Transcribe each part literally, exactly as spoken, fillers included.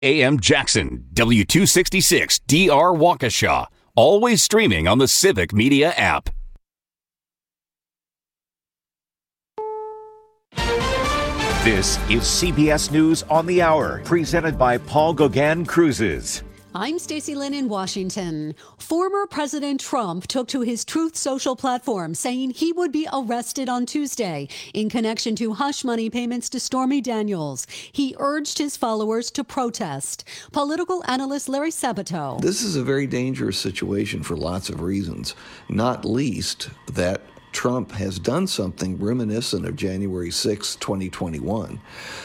A M Jackson, W two sixty-six D R Waukesha. Always streaming on the Civic Media app. This is C B S News on the Hour, presented by Paul Gauguin Cruises. I'm Stacey Lynn in Washington. Former President Trump took to his Truth Social platform saying he would be arrested on Tuesday in connection to hush money payments to Stormy Daniels. He urged his followers to protest. Political analyst Larry Sabato. This is a very dangerous situation for lots of reasons, not least that Trump has done something reminiscent of January sixth, twenty twenty-one.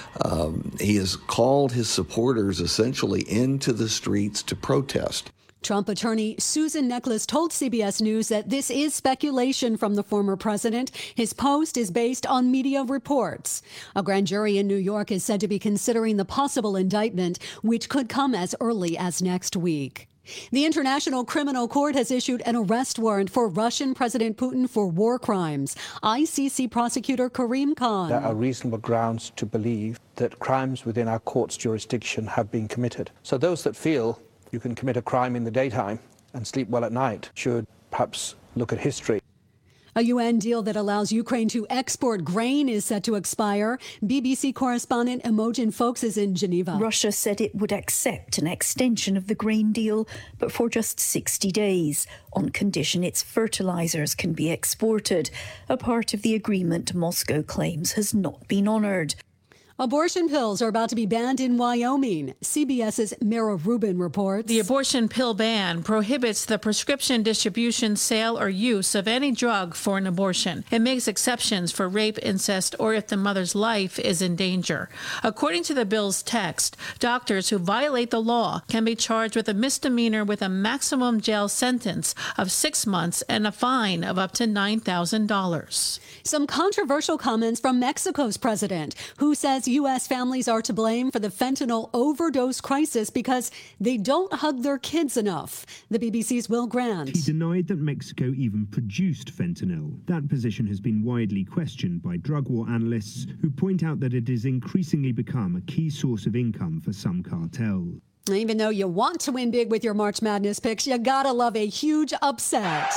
Um, he has called his supporters essentially into the streets to protest. Trump attorney Susan Necheles told C B S News that this is speculation from the former president. His post is based on media reports. A grand jury in New York is said to be considering the possible indictment, which could come as early as next week. The International Criminal Court has issued an arrest warrant for Russian President Putin for war crimes. I C C prosecutor Karim Khan. There are reasonable grounds to believe that crimes within our court's jurisdiction have been committed. So those that feel you can commit a crime in the daytime and sleep well at night should perhaps look at history. A U N deal that allows Ukraine to export grain is set to expire. B B C correspondent Imogen Folks is in Geneva. Russia said it would accept an extension of the grain deal, but for just sixty days, on condition its fertilizers can be exported. A part of the agreement Moscow claims has not been honored. Abortion pills are about to be banned in Wyoming. CBS's Mara Rubin reports. The abortion pill ban prohibits the prescription distribution, sale, or use of any drug for an abortion. It makes exceptions for rape, incest, or if the mother's life is in danger. According to the bill's text, doctors who violate the law can be charged with a misdemeanor with a maximum jail sentence of six months and a fine of up to nine thousand dollars. Some controversial comments from Mexico's president, who says U S families are to blame for the fentanyl overdose crisis because they don't hug their kids enough. The B B C's Will Grant. He denied that Mexico even produced fentanyl. That position has been widely questioned by drug war analysts who point out that it has increasingly become a key source of income for some cartels. Even though you want to win big with your March Madness picks, you gotta love a huge upset.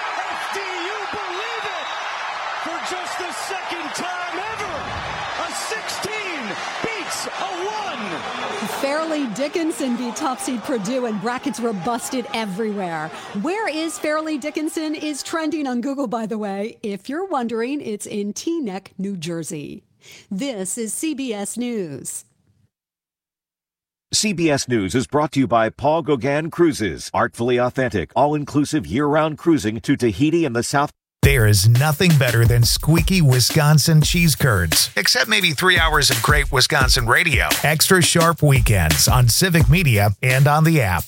Do you believe it? For just the second time ever, a sixteen beats a one. Fairleigh Dickinson beat top seed Purdue and brackets were busted everywhere. Where is Fairleigh Dickinson is trending on Google, by the way. If you're wondering, it's in Teaneck, New Jersey. This is C B S News. C B S News is brought to you by Paul Gauguin Cruises. Artfully authentic, all-inclusive year-round cruising to Tahiti and the South. There is nothing better than squeaky Wisconsin cheese curds, except maybe three hours of great Wisconsin radio. Extra sharp weekends on Civic Media and on the app.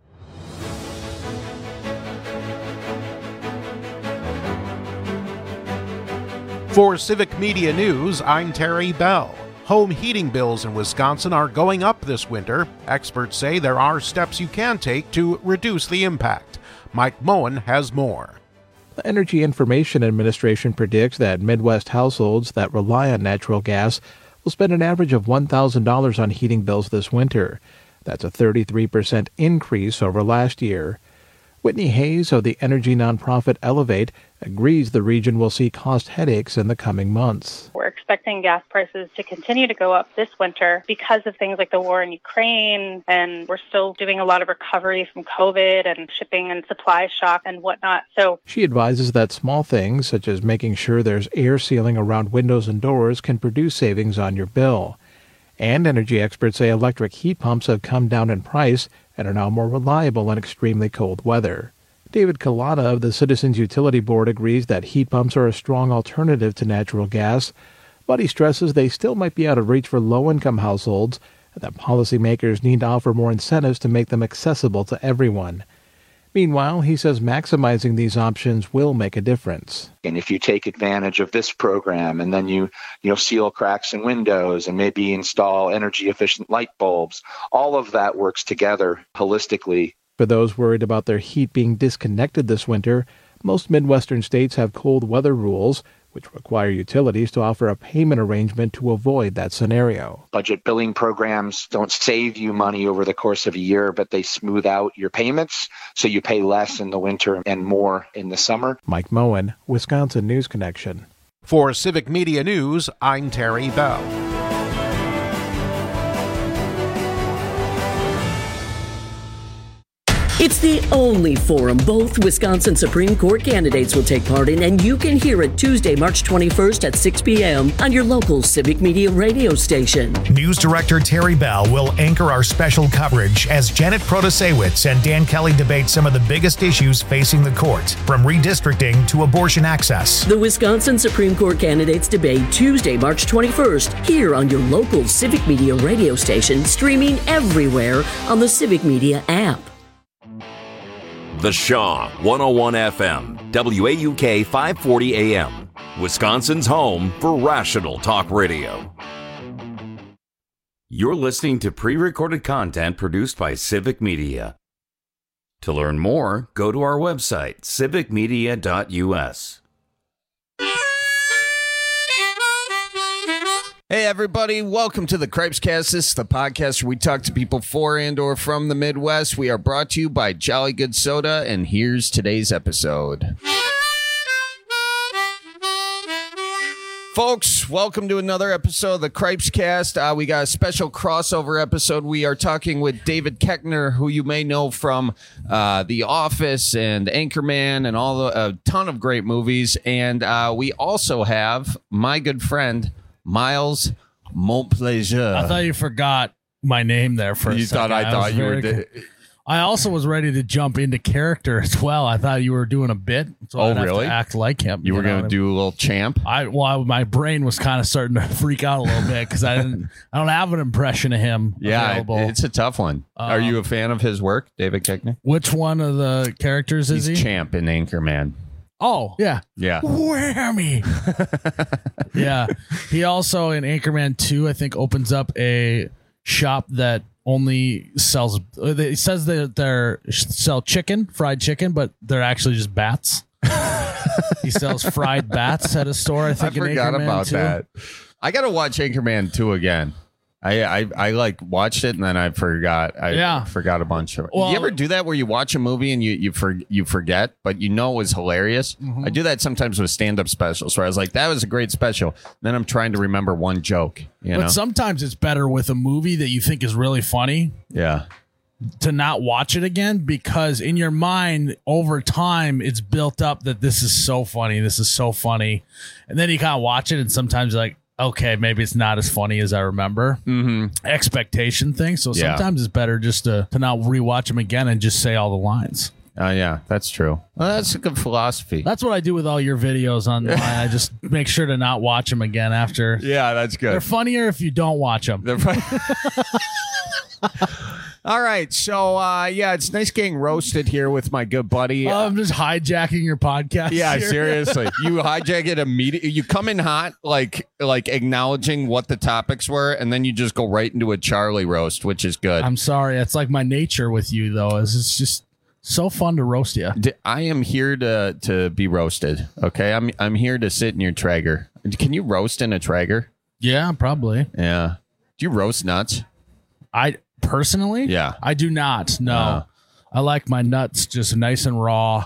For Civic Media News, I'm Terry Bell. Home heating bills in Wisconsin are going up this winter. Experts say there are steps you can take to reduce the impact. Mike Moen has more. The Energy Information Administration predicts that Midwest households that rely on natural gas will spend an average of one thousand dollars on heating bills this winter. That's a thirty-three percent increase over last year. Whitney Hayes of the energy nonprofit Elevate agrees the region will see cost headaches in the coming months. We're expecting gas prices to continue to go up this winter because of things like the war in Ukraine, and we're still doing a lot of recovery from COVID and shipping and supply shock and whatnot. So she advises that small things, such as making sure there's air sealing around windows and doors, can produce savings on your bill. And energy experts say electric heat pumps have come down in price and are now more reliable in extremely cold weather. David Collada of the Citizens Utility Board agrees that heat pumps are a strong alternative to natural gas, but he stresses they still might be out of reach for low-income households and that policymakers need to offer more incentives to make them accessible to everyone. Meanwhile, he says maximizing these options will make a difference. And if you take advantage of this program and then you, you know, seal cracks in windows and maybe install energy-efficient light bulbs, all of that works together holistically. For those worried about their heat being disconnected this winter, most Midwestern states have cold weather rules, which require utilities to offer a payment arrangement to avoid that scenario. Budget billing programs don't save you money over the course of a year, but they smooth out your payments so you pay less in the winter and more in the summer. Mike Moen, Wisconsin News Connection. For Civic Media News, I'm Terry Bell. It's the only forum both Wisconsin Supreme Court candidates will take part in, and you can hear it Tuesday, March twenty-first at six p.m. on your local Civic Media radio station. News Director Terry Bell will anchor our special coverage as Janet Protasewicz and Dan Kelly debate some of the biggest issues facing the court, from redistricting to abortion access. The Wisconsin Supreme Court candidates debate Tuesday, March twenty-first, here on your local Civic Media radio station, streaming everywhere on the Civic Media app. The Shaw, one oh one F M, W A U K five forty A M, Wisconsin's home for rational talk radio. You're listening to pre-recorded content produced by Civic Media. To learn more, go to our website, civic media dot u s. Hey everybody, welcome to the Cripescast. This is the podcast where we talk to people for and or from the Midwest. We are brought to you by Jolly Good Soda, and here's today's episode. Folks, welcome to another episode of the Cripescast. Uh, we got a special crossover episode. We are talking with David Koechner, who you may know from uh, The Office and Anchorman and all the, a ton of great movies. And uh, we also have my good friend, Miles Montplaisir. I thought you forgot my name there for a you second. thought I, I thought you were. Di- I also was ready to jump into character as well. I thought you were doing a bit, so oh, I'd have really? to act like him. You, you were going to do a little champ. I well, my brain was kind of starting to freak out a little bit because I didn't. I don't have an impression of him. Yeah, available. It's a tough one. Um, Are you a fan of his work, David Koechner? Which one of the characters is He's he? Champ in Anchorman. Oh, yeah. Yeah. Whammy. Yeah. He also, in Anchorman two, I think, opens up a shop that only sells, it says that they're sell chicken, fried chicken, but they're actually just bats. He sells fried bats at a store, I think, I in forgot Anchorman about two. that. I got to watch Anchorman two again. I, I I like watched it and then I forgot. I yeah. forgot a bunch of it. Well, you ever do that where you watch a movie and you you for, you forget, but you know it was hilarious? Mm-hmm. I do that sometimes with stand-up specials where I was like, that was a great special. Then I'm trying to remember one joke. You but know? sometimes it's better with a movie that you think is really funny. Yeah. To not watch it again, because in your mind over time it's built up that this is so funny, this is so funny, and then you kind of watch it and sometimes you're like, okay, maybe it's not as funny as I remember. Mm-hmm. Expectation thing. So Yeah. sometimes it's better just to, to not rewatch them again and just say all the lines. Oh, uh, yeah, that's true. Well, that's a good philosophy. That's what I do with all your videos online. I just make sure to not watch them again after. Yeah, that's good. They're funnier if you don't watch them. They're funny. All right, so uh, yeah, it's nice getting roasted here with my good buddy. Oh, I'm just hijacking your podcast. Yeah, here. seriously, you hijack it immediately. You come in hot, like like acknowledging what the topics were, and then you just go right into a Charlie roast, which is good. I'm sorry, it's like my nature with you, though. Is it's just so fun to roast you. I am here to to be roasted. Okay, I'm I'm here to sit in your Traeger. Can you roast in a Traeger? Yeah, probably. Yeah. Do you roast nuts? I. Personally, yeah, I do not. No, uh, I like my nuts just nice and raw.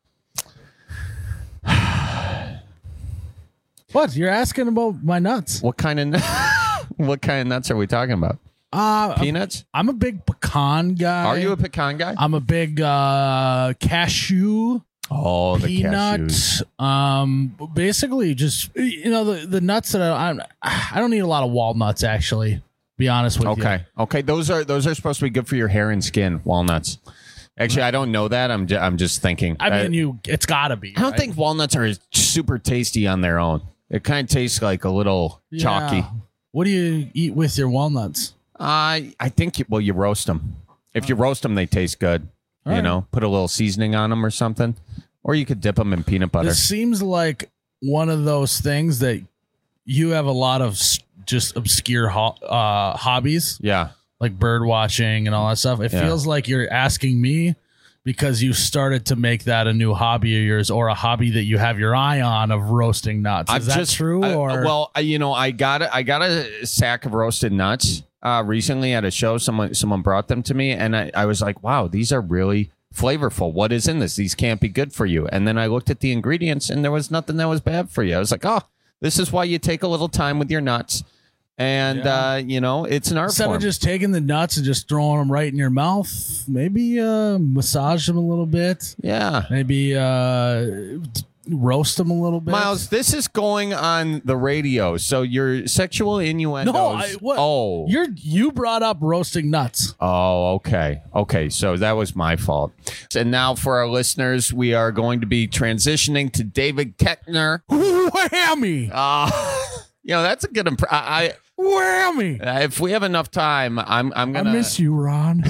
What? You're asking about my nuts? What kind of what kind of nuts are we talking about? Uh, Peanuts? I'm, I'm a big pecan guy. Are you a pecan guy? I'm a big uh, cashew. Oh, the peanut. cashews. Um, basically, just you know the the nuts that I I'm, I don't eat a lot of walnuts actually. Be honest with okay. you. Okay. Okay. Those are those are supposed to be good for your hair and skin. Walnuts. Actually, I don't know that. I'm ju- I'm just thinking. I mean, you. It's gotta be. I don't right? think walnuts are super tasty on their own. It kind of tastes like a little Yeah. chalky. What do you eat with your walnuts? Uh, I think you, well, you roast them. If you roast them, they taste good. All you right. know, put a little seasoning on them or something, or you could dip them in peanut butter. This seems like one of those things that you have a lot of s- just obscure ho- uh, hobbies. Yeah. Like bird watching and all that stuff. It Yeah. feels like you're asking me because you started to make that a new hobby of yours, or a hobby that you have your eye on of roasting nuts. Is I've that just, true? I, Or well, I, you know, I got a, I got a sack of roasted nuts uh, recently at a show. Someone someone brought them to me, and I, I was like, wow, these are really flavorful. What is in this? These can't be good for you. And then I looked at the ingredients, and there was nothing that was bad for you. I was like, oh, this is why you take a little time with your nuts. And, Yeah. uh, you know, it's an art instead form. of just taking the nuts and just throwing them right in your mouth, maybe uh, massage them a little bit. Yeah. Maybe uh, roast them a little bit. Miles, this is going on the radio, so your sexual innuendos. No, I, what? Oh, You're you brought up roasting nuts. Oh, okay. Okay, so that was my fault. And now for our listeners, we are going to be transitioning to David Koechner. Whammy! Uh, you know, that's a good imp- I, I Whammy! Uh, if we have enough time, I'm I'm I gonna miss you, Ron.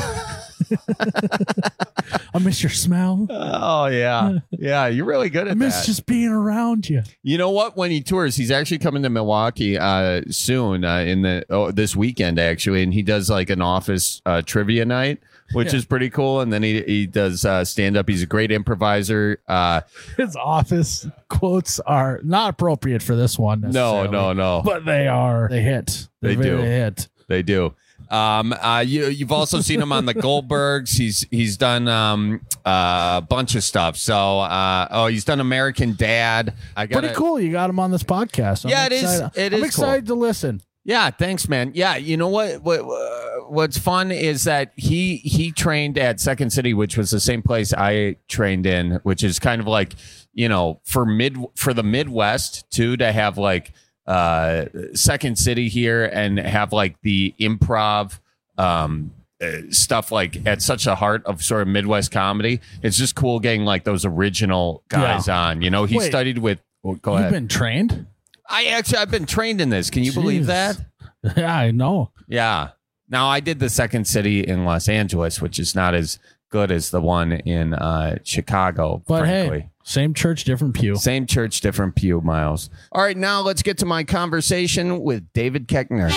I miss your smell. Oh yeah. Yeah, you're really good at I miss that. just being around you. You know what? When he tours, he's actually coming to Milwaukee uh, soon uh, in the oh, this weekend actually, and he does like an office uh, trivia night, which Yeah. is pretty cool. And then he he does uh, stand up. He's a great improviser. Uh, His office quotes are not appropriate for this one. no, necessarily, no, no. But they are. They hit. They They're do. very hit. They do. Um, uh, you you've also seen him on the Goldbergs. He's he's done um, uh, a bunch of stuff. So uh, oh, he's done American Dad. I got Pretty cool. You got him on this podcast. I'm Yeah, it is- excited. it I'm is excited to listen. Yeah, thanks, man. Yeah, you know what? What uh, what's fun is that he he trained at Second City, which was the same place I trained in, which is kind of like, you know, for mid for the Midwest too, to have like uh Second City here and have like the improv um uh, stuff like at such a heart of sort of Midwest comedy. It's just cool getting like those original guys Yeah. on. You know, he Wait, studied with. Well, go You've ahead. been trained? I actually I've been trained in this. Can you believe Jeez. that? Yeah, I know. Yeah. Now I did the Second City in Los Angeles, which is not as good as the one in uh, Chicago. But frankly. hey, same church, different pew. Same church, different pew, Miles. All right, now let's get to my conversation with David Koechner.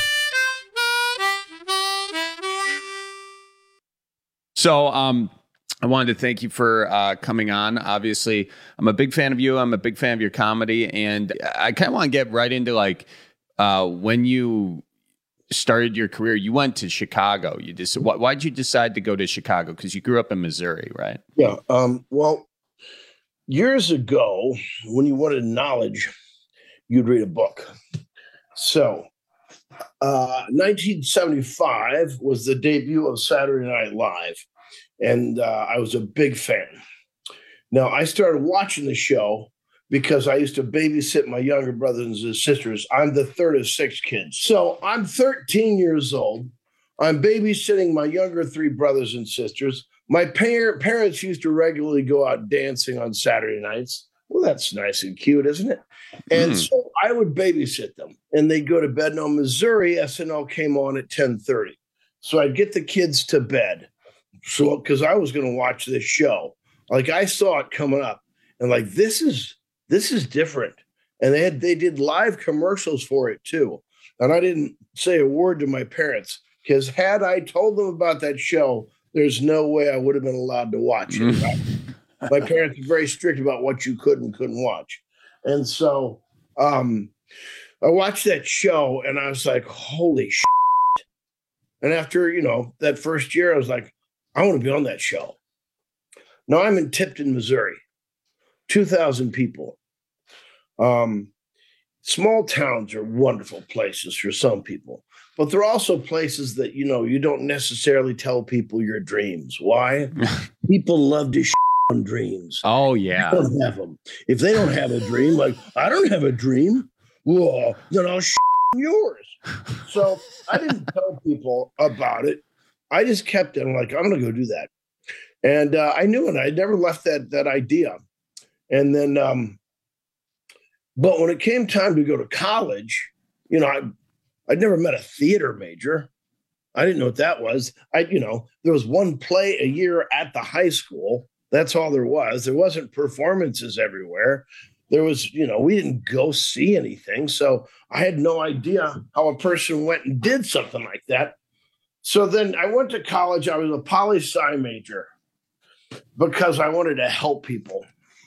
So, um, I wanted to thank you for uh, coming on. Obviously, I'm a big fan of you. I'm a big fan of your comedy, and I kind of want to get right into like uh, when you started your career. You went to Chicago. You just why, why'd you decide to go to Chicago? Because you grew up in Missouri, right? Yeah. Um, well, years ago, when you wanted knowledge, you'd read a book. So, uh, nineteen seventy-five was the debut of Saturday Night Live. And uh, I was a big fan. Now, I started watching the show because I used to babysit my younger brothers and sisters. I'm the third of six kids. So I'm thirteen years old. I'm babysitting my younger three brothers and sisters. My par- parents used to regularly go out dancing on Saturday nights. Well, that's nice and cute, isn't it? And Mm. so I would babysit them. And they'd go to bed. Now, Missouri, S N L came on at ten thirty. So I'd get the kids to bed. So, because I was going to watch this show, like I saw it coming up, and like this is this is different. And they had they did live commercials for it too. And I didn't say a word to my parents because had I told them about that show, there's no way I would have been allowed to watch it. Right? My parents were very strict about what you could and couldn't watch, and so um, I watched that show, and I was like, "Holy shit!" And after you know that first year, I was like, I want to be on that show. Now I'm in Tipton, Missouri, two thousand people. Um, small towns are wonderful places for some people, but they're also places that, you know, you don't necessarily tell people your dreams. Why? People love to shit on dreams. Oh, yeah. They don't have them. If they don't have a dream, like, I don't have a dream, well, then I'll shit on yours. So I didn't tell people about it. I just kept it. I'm like, I'm going to go do that. And uh, I knew it. I never left that that idea. And then, um, but when it came time to go to college, you know, I, I'd never met a theater major. I didn't know what that was. I, you know, there was one play a year at the high school. That's all there was. There wasn't performances everywhere. There was, you know, we didn't go see anything. So I had no idea how a person went and did something like that. So then I went to college. I was a poli-sci major. because I wanted to help people.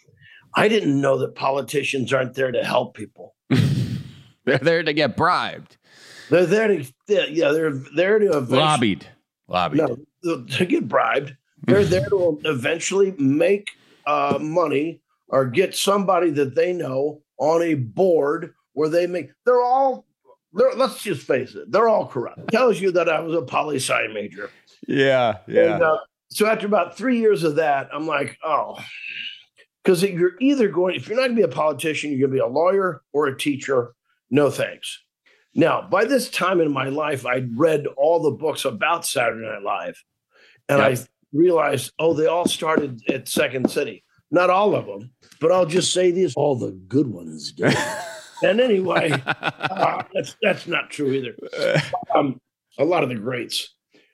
I didn't know that politicians aren't there to help people. They're there to get bribed. They're there to, yeah, they're there to eventually, lobbied, lobbied. No, to get bribed. They're there to eventually make uh, money or get somebody that they know on a board where they make. They're all. They're, let's just face it. They're all corrupt. It tells you that I was a poli sci major. Yeah, yeah. And, uh, so after about three years of that, I'm like, oh. Because you're either going, if you're not going to be a politician, you're going to be a lawyer or a teacher. No thanks. Now, by this time in my life, I'd read all the books about Saturday Night Live. And yep. I realized, oh, they all started at Second City. Not all of them, but I'll just say these, all the good ones did. And anyway, uh, that's, that's not true either. Um, a lot of the greats.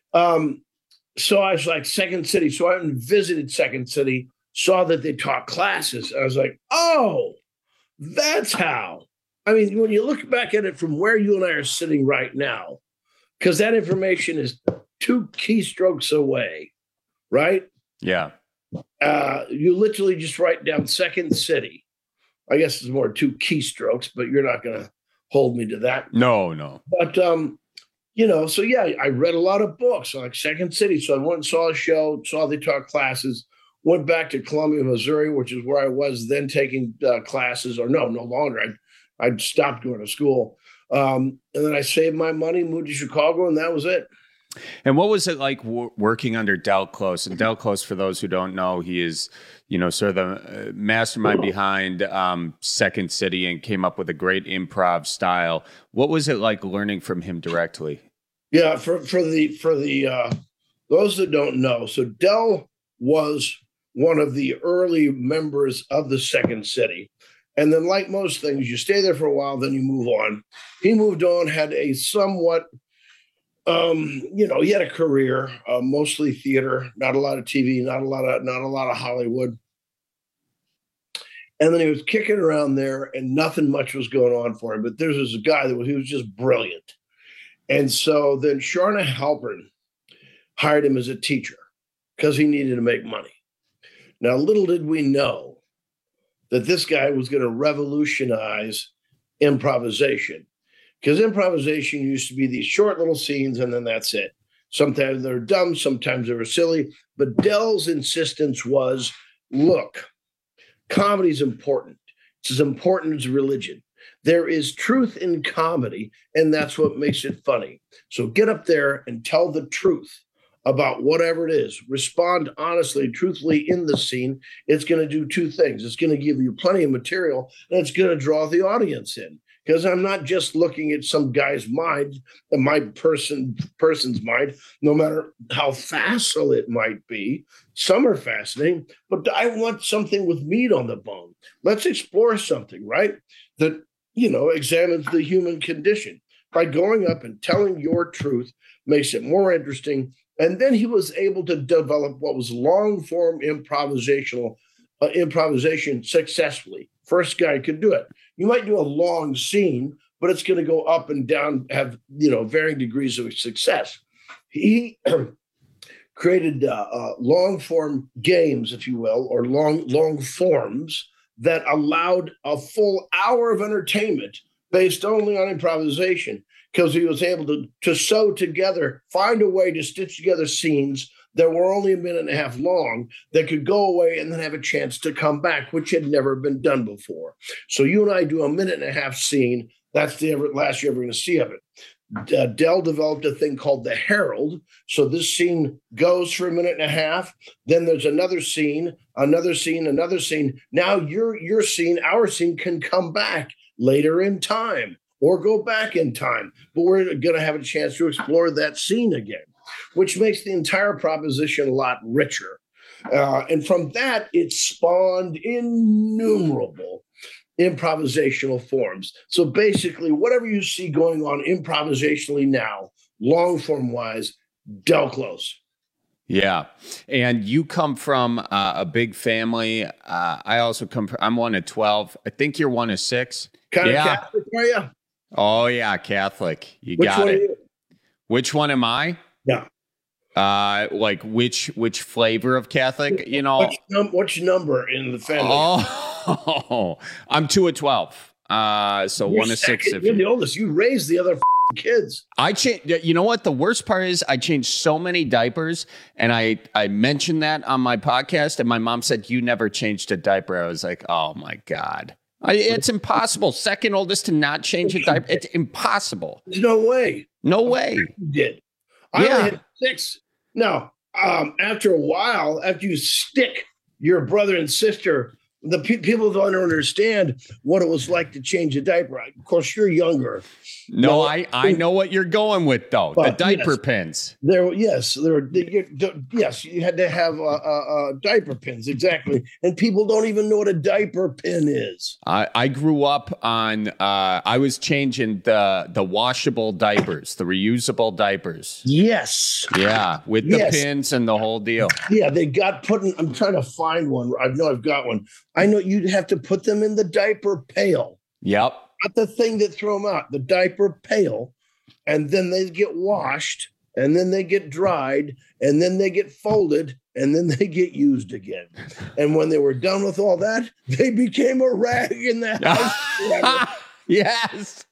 Um, so I was like, Second City. So I went and visited Second City. Saw that they taught classes. I was like, oh, that's how. I mean, when you look back at it from where you and I are sitting right now, because that information is two keystrokes away, right? Yeah. Uh, you literally just write down Second City. I guess it's more two keystrokes, but you're not going to hold me to that. No, no. But, um, you know, so yeah, I read a lot of books like Second City. So I went and saw a show, saw they taught classes. Went back to Columbia, Missouri, which is where I was then taking uh, classes, or no, no longer. I'd, I'd stopped going to school. Um, and then I saved my money, moved to Chicago, and that was it. And what was it like w- working under Del Close? And Del Close, for those who don't know, he is, you know, sort of the uh, mastermind behind um, Second City and came up with a great improv style. What was it like learning from him directly? Yeah, for, for the, for the uh, those that don't know, so Del was one of the early members of the Second City. And then like most things, you stay there for a while, then you move on. He moved on, had a somewhat, um, you know, he had a career, uh, mostly theater, not a lot of T V, not a lot of, not a lot of Hollywood. And then he was kicking around there and nothing much was going on for him. But there's this guy that was, he was just brilliant. And so then Charna Halpern hired him as a teacher because he needed to make money. Now, little did we know that this guy was going to revolutionize improvisation, because improvisation used to be these short little scenes and then that's it. Sometimes they're dumb, sometimes they were silly. But Del's insistence was, look, comedy is important. It's as important as religion. There is truth in comedy, and that's what makes it funny. So get up there and tell the truth about whatever it is. Respond honestly, truthfully in the scene. It's going to do two things. It's going to give you plenty of material, and it's going to draw the audience in. Because I'm not just looking at some guy's mind, my person person's mind, no matter how facile it might be. Some are fascinating, but I want something with meat on the bone. Let's explore something, right? That, you know, examines the human condition. By going up and telling your truth makes it more interesting. And then he was able to develop what was long-form improvisational uh, improvisation successfully. First guy could do it. You might do a long scene, but it's going to go up and down, have, you know, varying degrees of success. He created uh, uh, long-form games, if you will, or long long forms that allowed a full hour of entertainment based only on improvisation, because he was able to, to sew together, find a way to stitch together scenes that were only a minute and a half long that could go away and then have a chance to come back, which had never been done before. So you and I do a minute and a half scene. That's the ever, last you're ever going to see of it. Uh, Del developed a thing called the Herald. So this scene goes for a minute and a half. Then there's another scene, another scene, another scene. Now your, your scene, our scene can come back later in time or go back in time. But we're going to have a chance to explore that scene again, which makes the entire proposition a lot richer. Uh, and from that, it spawned innumerable improvisational forms. So basically, whatever you see going on improvisationally now, long form wise, Del Close. Yeah. And you come from uh, a big family. Uh, I also come from, I'm one of twelve. I think you're one of six. Kind yeah. of Catholic, are you? Oh, yeah. Catholic. You Which got one it. Are you? Which one am I? Yeah. Uh, like which which flavor of Catholic? You know, What's, num- what's your number in the family? Oh, I'm two of twelve. Uh, so You're one of six. second. If You're you, the oldest. You raised the other kids. I changed. You know what? The worst part is I changed so many diapers, and I I mentioned that on my podcast, and my mom said you never changed a diaper. I was like, oh my god, I, it's impossible. Second oldest to not change a diaper. It's impossible. There's no way. No way. You did. I Yeah. only had six. Now, um, after a while, after you stick your brother and sister, the pe- people don't understand what it was like to change a diaper. Of course, you're younger. No, I, I know what you're going with though. The But, diaper yes. pins. There, yes, there. were- You, yes, you had to have uh, uh, uh, diaper pins, exactly. And people don't even know what a diaper pin is. I, I grew up on. Uh, I was changing the the washable diapers, the reusable diapers. Yes. Yeah, with the Yes. pins and the whole deal. Yeah, they got put in. I'm trying to find one. I know I've got one. I know you'd have to put them in the diaper pail. Yep. Not the thing that throw them out, the diaper pail. And then they get washed, and then they get dried, and then they get folded, and then they get used again. And when they were done with all that, they became a rag in the house. Yes.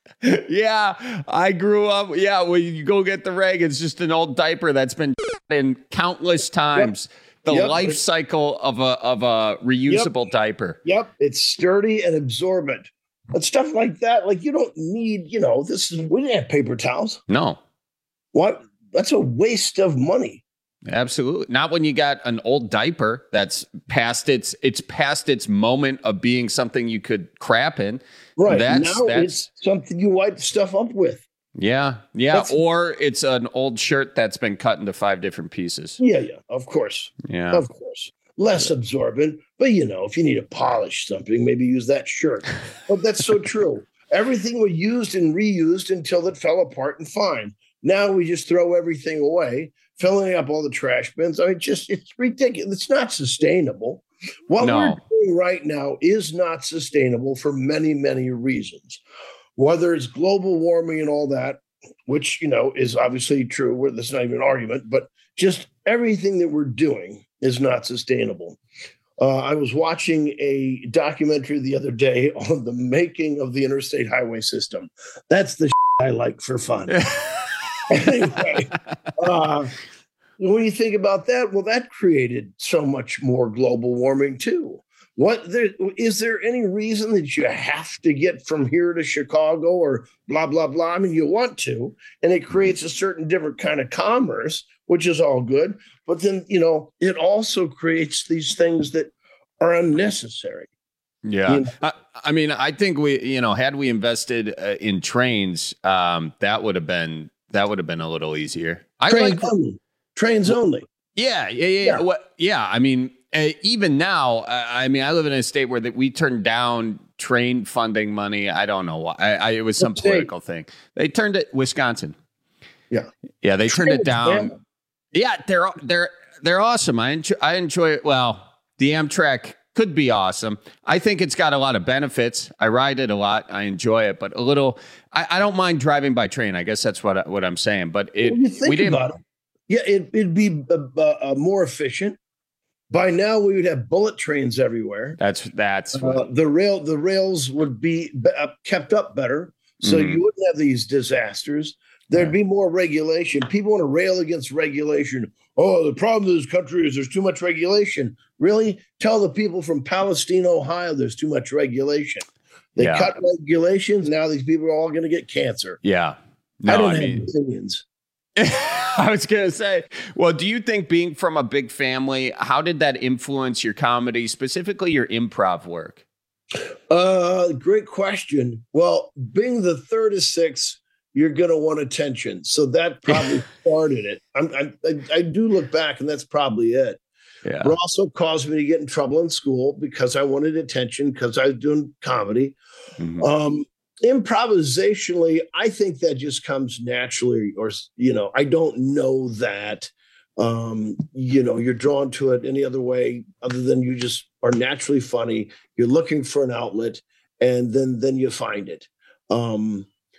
Yeah. I grew up. Yeah. When you go get the rag, it's just an old diaper that's been in countless times. The Yep. life cycle of a of a reusable diaper. Yep, it's sturdy and absorbent. But stuff like that, like you don't need, you know, this is, we didn't have paper towels. No. What? That's a waste of money. Absolutely. Not when you got an old diaper that's past its it's past its moment of being something you could crap in. Right. That's now that's it's something you wipe stuff up with. yeah. Yeah. That's- or it's an old shirt that's been cut into five different pieces. Yeah, yeah, of course. Yeah. Of course. Less absorbent, but you know, if you need to polish something, maybe use that shirt. But that's so true. Everything was used and reused until it fell apart and fine. Now we just throw everything away, filling up all the trash bins. I mean, just it's ridiculous. It's not sustainable. What No. we're doing right now is not sustainable for many, many reasons. Whether it's global warming and all that, which, you know, is obviously true. Where That's not even an argument, but just everything that we're doing is not sustainable. Uh, I was watching a documentary the other day on the making of the interstate highway system. That's the shit I like for fun. Anyway, uh, when you think about that, well, that created so much more global warming too. What there is there any reason that you have to get from here to Chicago or blah blah blah? I mean, you want to, and it creates a certain different kind of commerce, which is all good. But then, you know, it also creates these things that are unnecessary. Yeah. You know? I, I mean, I think we, you know, had we invested uh, in trains, um, that would have been that would have been a little easier. I Trains like only. Trains only. Yeah, yeah, yeah. Yeah. What? Yeah. I mean, uh, even now, uh, I mean, I live in a state where that we turned down train funding money. I don't know why. I, I, it was some What state? political thing. They turned it Wisconsin. Yeah. Yeah, they turned it Trains, down. man. Yeah, they're they're they're awesome. I enjoy, I enjoy it. Well, the Amtrak could be awesome. I think it's got a lot of benefits. I ride it a lot. I enjoy it, but a little. I, I don't mind driving by train. I guess that's what I, what I'm saying. But it When you think we didn't. about it, yeah, it, it'd be uh, uh, more efficient. By now, we would have bullet trains everywhere. That's that's Uh, what, the rail, the rails would be be- uh, kept up better, so Mhm. you wouldn't have these disasters. There'd be more regulation. People want to rail against regulation. Oh, the problem in this country is there's too much regulation. Really? Tell the people from Palestine, Ohio, there's too much regulation. They Yeah. cut regulations. Now these people are all going to get cancer. yeah. I No, don't I, have mean, opinions. I was gonna say. Well, do you think being from a big family, how did that influence your comedy, specifically your improv work? Uh, great question. Well, being the third of six, you're going to want attention. So that probably started it. I'm, I, I, I do look back, and that's probably it. Yeah. But also caused me to get in trouble in school because I wanted attention because I was doing comedy. Mhm. Um, improvisationally, I think that just comes naturally, or, you know, I don't know that, um, you know, you're drawn to it any other way other than you just are naturally funny. You're looking for an outlet, and then, then you find it. Um,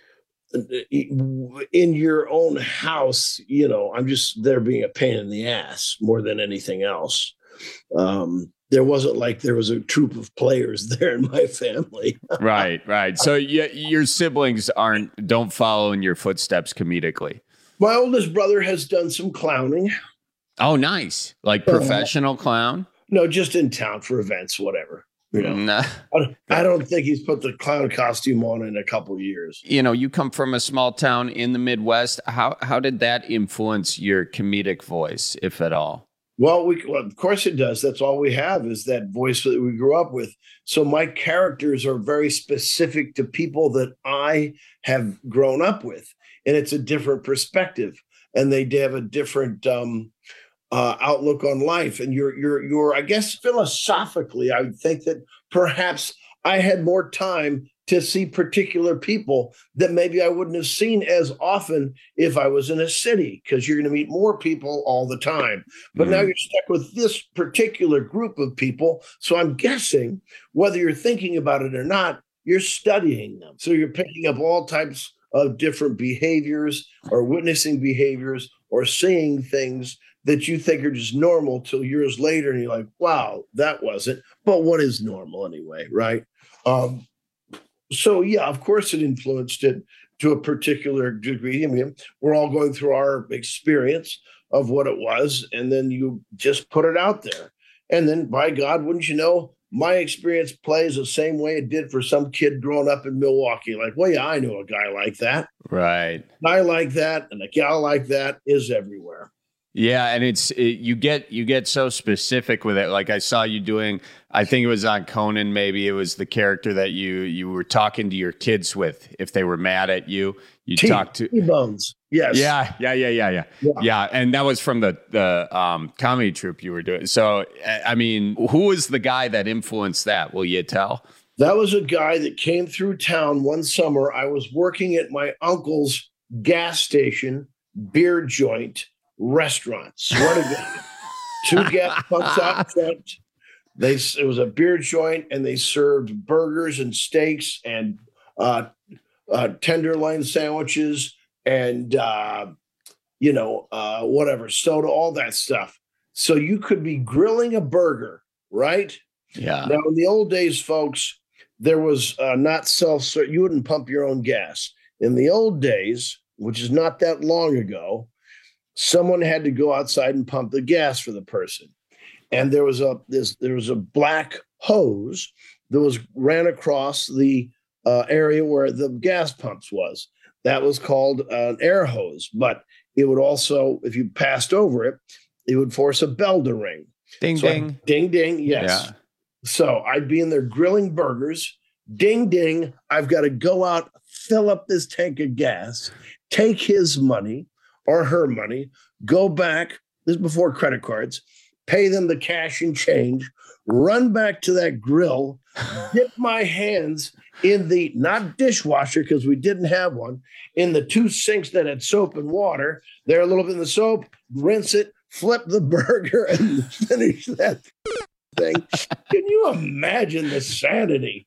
in your own house, you know, I'm just there being a pain in the ass more than anything else. Um, there wasn't like there was a troop of players there in my family. Right, right. So y- your siblings aren't don't follow in your footsteps comedically. My oldest brother has done some clowning. Oh, nice. Like professional uh, clown? No, just in town for events, whatever. You know, nah. I, I don't think he's put the clown costume on in a couple of years. You know, you come from a small town in the Midwest. How how did that influence your comedic voice, if at all? Well, we well, of course it does. That's all we have is that voice that we grew up with. So my characters are very specific to people that I have grown up with, and it's a different perspective, and they have a different um, Uh, outlook on life. And you're, you're, you're, I guess, philosophically, I would think that perhaps I had more time to see particular people that maybe I wouldn't have seen as often if I was in a city, because you're going to meet more people all the time. But mm-hmm. now you're stuck with this particular group of people. So I'm guessing whether you're thinking about it or not, you're studying them. So you're picking up all types of different behaviors or witnessing behaviors or seeing things that you think are just normal till years later. And you're like, wow, that wasn't, but what is normal anyway? Right. Um, so yeah, of course it influenced it to a particular degree. I mean, we're all going through our experience of what it was. And then you just put it out there. And then by God, wouldn't you know, my experience plays the same way it did for some kid growing up in Milwaukee. Like, well, yeah, I know a guy like that. Right. A guy like that and a gal like that is everywhere. Yeah, and it's it, you get you get so specific with it. Like I saw you doing, I think it was on Conan. Maybe it was the character that you you were talking to your kids with. If they were mad at you, you T- talk to T-Bones. Yes. Yeah, yeah, yeah, yeah, yeah, yeah. Yeah, and that was from the the um, comedy troupe you were doing. So, I mean, who was the guy that influenced that? Will you tell? That was a guy that came through town one summer. I was working at my uncle's gas station, beer joint, restaurant. Swear to God. Two gas pumps out front. They it was a beer joint, and they served burgers and steaks and uh, uh, tenderloin sandwiches and uh, you know uh, whatever soda, all that stuff. So you could be grilling a burger, right? Yeah. Now in the old days, folks, there was uh, not self. You wouldn't pump your own gas. In the old days, which is not that long ago, someone had to go outside and pump the gas for the person. And there was a this there was a black hose that was ran across the uh, area where the gas pumps was. That was called an air hose. But it would also, if you passed over it, it would force a bell to ring. Ding, so ding. I, ding, ding, yes. Yeah. So I'd be in there grilling burgers. Ding, ding. I've got to go out, fill up this tank of gas, take his money or her money, go back, this is before credit cards, pay them the cash and change, run back to that grill, dip my hands in the, not dishwasher, because we didn't have one, in the two sinks that had soap and water. There a little bit in the soap, rinse it, flip the burger, and finish that thing. Can you imagine the sanity?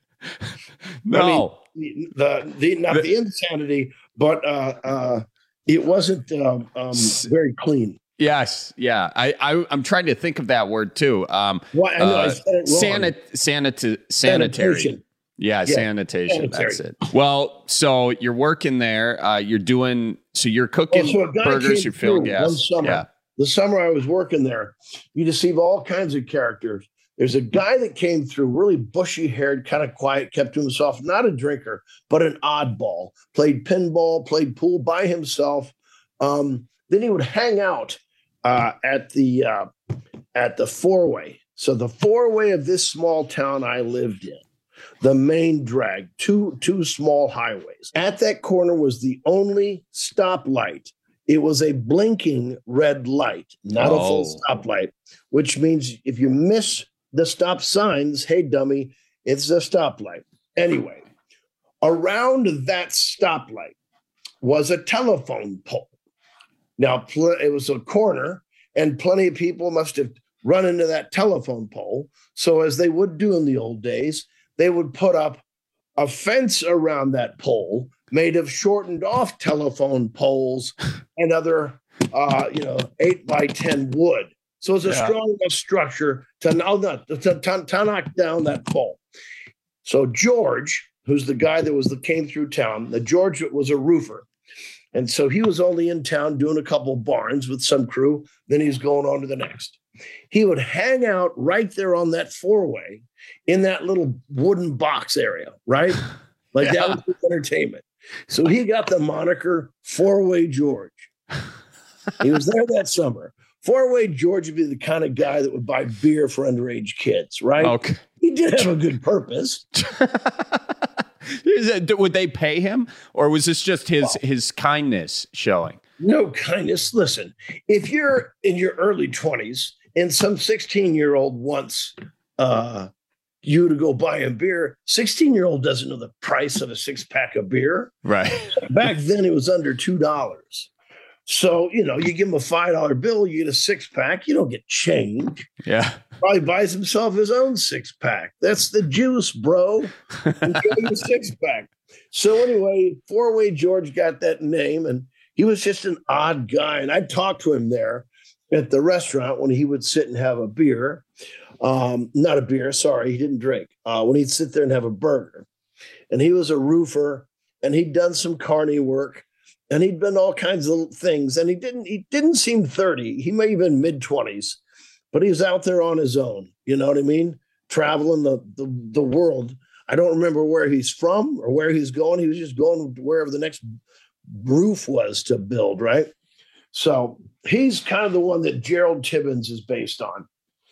No. I mean, the, the, not the insanity, but uh, uh, it wasn't um, um, very clean. Yes, yeah. I, I I'm trying to think of that word too. Um, well, I know uh, I said it wrong. Sanit, sanit, sanitary. Sanitation. Yeah, Yeah, sanitation. sanitary. That's it. Well, so you're working there. Uh, you're doing. So you're cooking Oh, so a guy burgers. came You're filling through gas. One summer, Yeah. the summer I was working there, you just see all kinds of characters. There's a guy that came through, really bushy haired, kind of quiet, kept to himself, not a drinker, but an oddball. Played pinball, played pool by himself. Um, then he would hang out uh, at the uh, at the four-way. So the four-way of this small town I lived in, the main drag, two two small highways. At that corner was the only stoplight. It was a blinking red light, not Oh. a full stoplight, which means if you miss the stop signs, hey, dummy, it's a stoplight. Anyway, around that stoplight was a telephone pole. Now, pl- it was a corner, and plenty of people must have run into that telephone pole. So as they would do in the old days, they would put up a fence around that pole, made of shortened off telephone poles and other, uh, you know, eight by ten wood. So it's a yeah. strong enough structure to, to, to, to, to knock down that pole. So George, who's the guy that was that came through town, the George was a roofer. And so he was only in town doing a couple barns with some crew. Then he's going on to the next. He would hang out right there on that four-way in that little wooden box area, right? Like yeah. that was his entertainment. So he got the moniker Four-Way George. He was there that summer. Four-Way George would be the kind of guy that would buy beer for underage kids, right? Okay. He did have a good purpose. Is it, would they pay him, or was this just his well, his kindness showing? No kindness. Listen, if you're in your early twenties and some sixteen-year-old wants uh, you to go buy a beer, sixteen-year-old doesn't know the price of a six-pack of beer. Right. Back then, it was under two dollars. So, you know, you give him a five dollar bill, you get a six-pack, you don't get change. Yeah. Probably buys himself his own six-pack. That's the juice, bro. Enjoy your six-pack. So anyway, Four-Way George got that name, and he was just an odd guy. And I talked to him there at the restaurant when he would sit and have a beer. Um, not a beer, sorry, he didn't drink. Uh, when he'd sit there and have a burger. And he was a roofer, and he'd done some carny work. And he'd done all kinds of things, and he didn't. He didn't seem thirty. He may have been mid twenties, but he was out there on his own. You know what I mean? Traveling the, the the world. I don't remember where he's from or where he's going. He was just going wherever the next roof was to build. Right. So he's kind of the one that Gerald Tibbins is based on.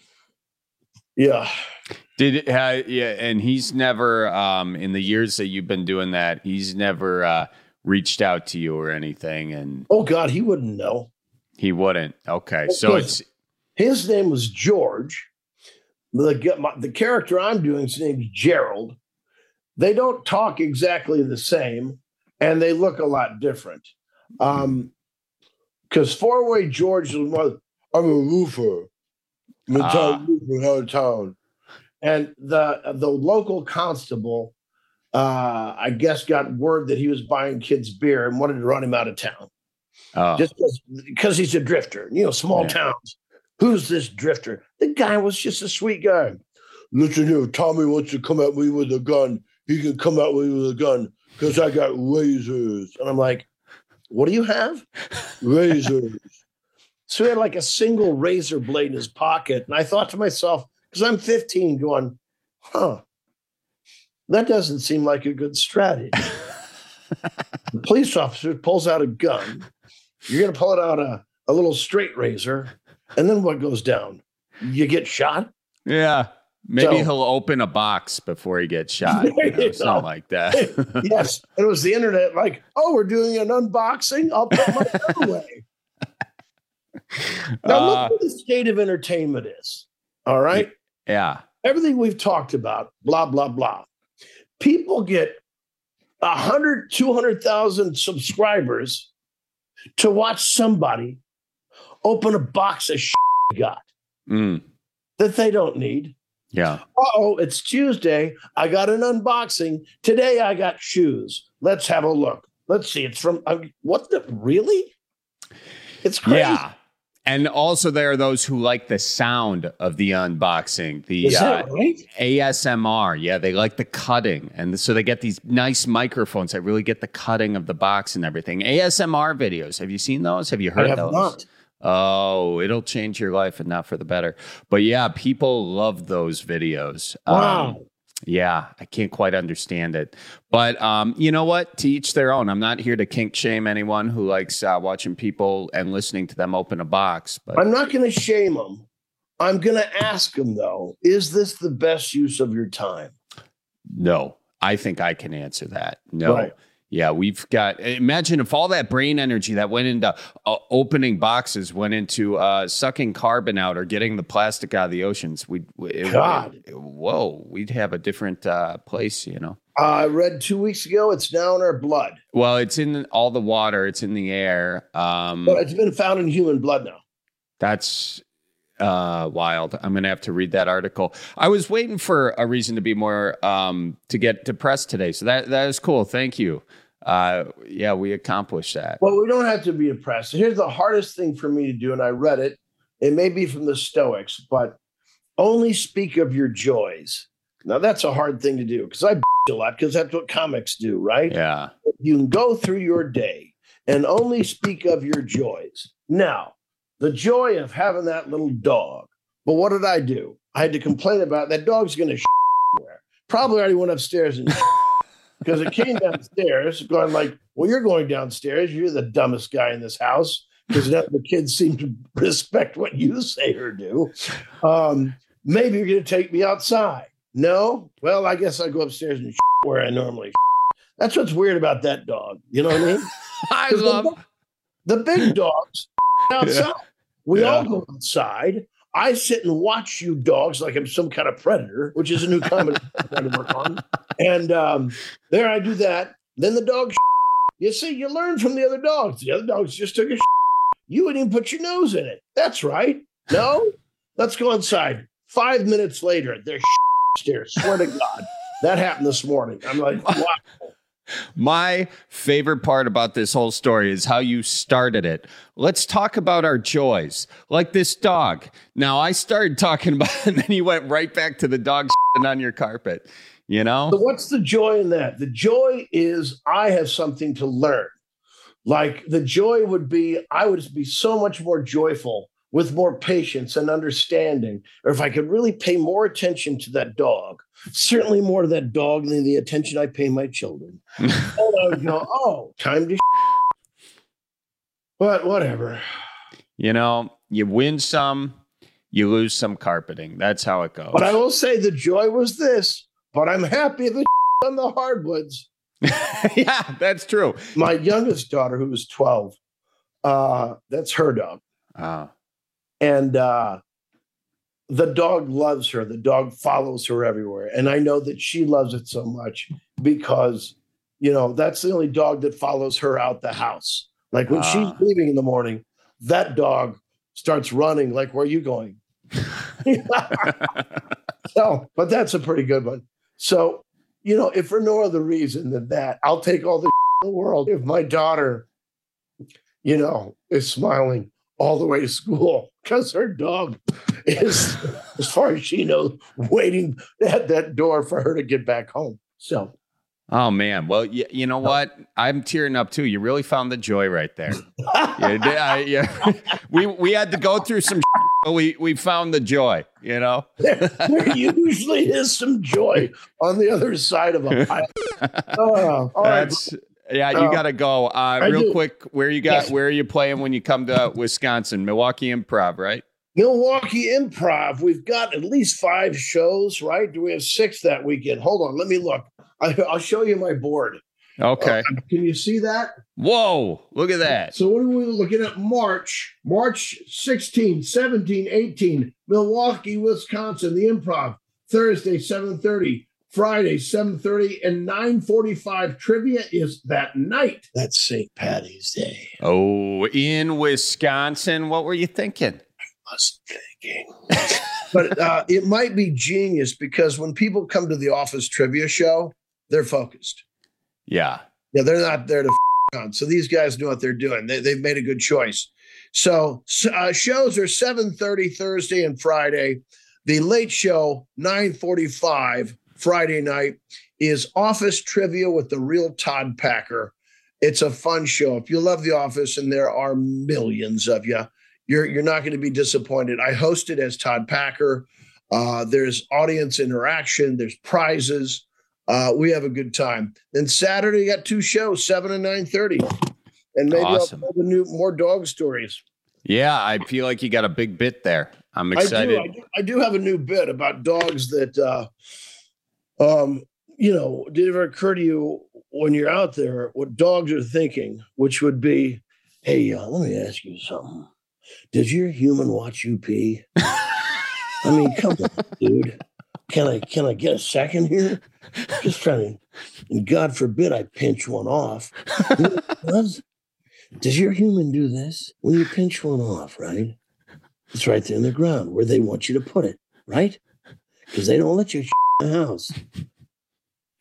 Yeah. Did uh, yeah, and he's never um, in the years that you've been doing that. He's never. Uh, reached out to you or anything, and oh god, he wouldn't know. He wouldn't. Okay, so it's his name was George. The my, the character I'm doing, his name's Gerald. They don't talk exactly the same, and they look a lot different. Um, because Four-Way George was more. I'm a roofer. I'm a uh, roofer out of town, and the the local constable. Uh, I guess got word that he was buying kids beer and wanted to run him out of town. Oh. Just because he's a drifter. You know, small yeah. towns. Who's this drifter? The guy was just a sweet guy. Listen here, Tommy wants to come at me with a gun. He can come at me with a gun because I got razors. And I'm like, what do you have? Razors. So he had like a single razor blade in his pocket. And I thought to myself, because I'm fifteen going, huh. That doesn't seem like a good strategy. The police officer pulls out a gun. You're going to pull it out a, a little straight razor. And then what goes down? You get shot? Yeah. Maybe so, he'll open a box before he gets shot. You know, you something know. Like that. Yes. It was the internet like, oh, we're doing an unboxing. I'll put my gun away. Now, uh, look what the state of entertainment is. All right? Yeah. Everything we've talked about, blah, blah, blah. People get one hundred, two hundred thousand subscribers to watch somebody open a box of shit they got mm. that they don't need. Yeah. Uh-oh, it's Tuesday. I got an unboxing. Today I got shoes. Let's have a look. Let's see. It's from, uh, what the, really? It's crazy. Yeah. And also there are those who like the sound of the unboxing, the Is that uh, right? A S M R. Yeah, they like the cutting. And so they get these nice microphones that really get the cutting of the box and everything. A S M R videos. Have you seen those? Have you heard I have those? Not. Oh, it'll change your life and not for the better. But yeah, people love those videos. Wow. Um, yeah, I can't quite understand it. But um, you know what? To each their own. I'm not here to kink shame anyone who likes uh, watching people and listening to them open a box. But I'm not going to shame them. I'm going to ask them, though, is this the best use of your time? No, I think I can answer that. No. Right. Yeah, we've got, imagine if all that brain energy that went into uh, opening boxes went into uh, sucking carbon out or getting the plastic out of the oceans. We'd, it, God. It, whoa, we'd have a different uh, place, you know. Uh, I read two weeks ago, it's now in our blood. Well, it's in all the water. It's in the air. Um, but it's been found in human blood now. That's uh, wild. I'm going to have to read that article. I was waiting for a reason to be more, um, to get depressed today. So that that is cool. Thank you. uh, yeah, we accomplished that. Well, we don't have to be depressed. Here's the hardest thing for me to do, and I read it. It may be from the Stoics, but only speak of your joys. Now, that's a hard thing to do because I a lot because that's what comics do, right? Yeah. You can go through your day and only speak of your joys. Now, the joy of having that little dog. But what did I do? I had to complain about that dog's going to shit everywhere. Probably already went upstairs and because it came downstairs going like, well, you're going downstairs. You're the dumbest guy in this house because none of the kids seem to respect what you say or do. Um, maybe you're going to take me outside. No? Well, I guess I go upstairs and shit where I normally shit. That's what's weird about that dog. You know what I mean? I love the, the big dogs outside. Yeah. We Yeah. all go outside. I sit and watch you dogs like I'm some kind of predator, which is a new comedy I'm trying to work on. And um, there I do that. Then the dog shit. You see, you learn from the other dogs. The other dogs just took a shit. You wouldn't even put your nose in it. That's right. No? Let's go inside. Five minutes later, they're shit upstairs. Swear to God. That happened this morning. I'm like, wow. My favorite part about this whole story is how you started it. Let's talk about our joys, like this dog. Now, I started talking about it, and then you went right back to the dog shitting on your carpet, you know? So what's the joy in that? The joy is I have something to learn. Like the joy would be, I would be so much more joyful with more patience and understanding, or if I could really pay more attention to that dog, certainly more to that dog than the attention I pay my children. And I would go, oh, time to but whatever. You know, you win some, you lose some carpeting. That's how it goes. But I will say the joy was this, but I'm happy the on the hardwoods. Yeah, that's true. My youngest daughter, who was twelve, uh, that's her dog. Oh. And uh, the dog loves her. The dog follows her everywhere. And I know that she loves it so much because, you know, that's the only dog that follows her out the house. Like when Ah. she's leaving in the morning, that dog starts running like, where are you going? So, but that's a pretty good one. So, you know, if for no other reason than that, I'll take all the in the world. If my daughter, you know, is smiling all the way to school because her dog is, as far as she knows, waiting at that door for her to get back home. So, Oh, man. Well, you, you know what? I'm tearing up, too. You really found the joy right there. Yeah, I- yeah. We we had to go through some shit, but we, we found the joy, you know? there, there usually is some joy on the other side of a pile. Oh, all right. That's yeah, you Uh, got to go. Uh, I real do. quick, where you got Yes. where are you playing when you come to Wisconsin? Milwaukee Improv, right? Milwaukee Improv. We've got at least five shows, right? Do we have six that weekend? Hold on, let me look. I, I'll show you my board. Okay. Uh, can you see that? Whoa, look at that. So what are we looking at? March, March sixteenth, seventeenth, eighteenth, Milwaukee, Wisconsin, the Improv, Thursday, seven thirty, Friday, seven thirty, and nine forty-five. Trivia is that night. That's Saint Patty's Day. Oh, in Wisconsin, what were you thinking? I was thinking. But uh, it might be genius because when people come to the office trivia show, they're focused. Yeah. Yeah, they're not there to f- on. So these guys know what they're doing. They, they've made a good choice. So uh, shows are seven thirty Thursday and Friday. The late show, nine forty-five Friday night, is Office Trivia with the real Todd Packer. It's a fun show. If you love The Office, and there are millions of you, you're, you're not going to be disappointed. I host it as Todd Packer. Uh, there's audience interaction. There's prizes. Uh, we have a good time. Then Saturday, you got two shows, seven and nine thirty, and maybe Awesome. I'll tell the new more dog stories. Yeah, I feel like you got a big bit there. I'm excited. I do, I do. I do have a new bit about dogs that, uh, um, you know, did it ever occur to you when you're out there what dogs are thinking? Which would be, hey, uh, let me ask you something. Does your human watch you pee? I mean, come on, dude. Can I can I get a second here? Just trying to, and God forbid I pinch one off. You know what it does? Does your human do this? When you pinch one off, right? It's right there in the ground where they want you to put it, right? Because they don't let you in the house.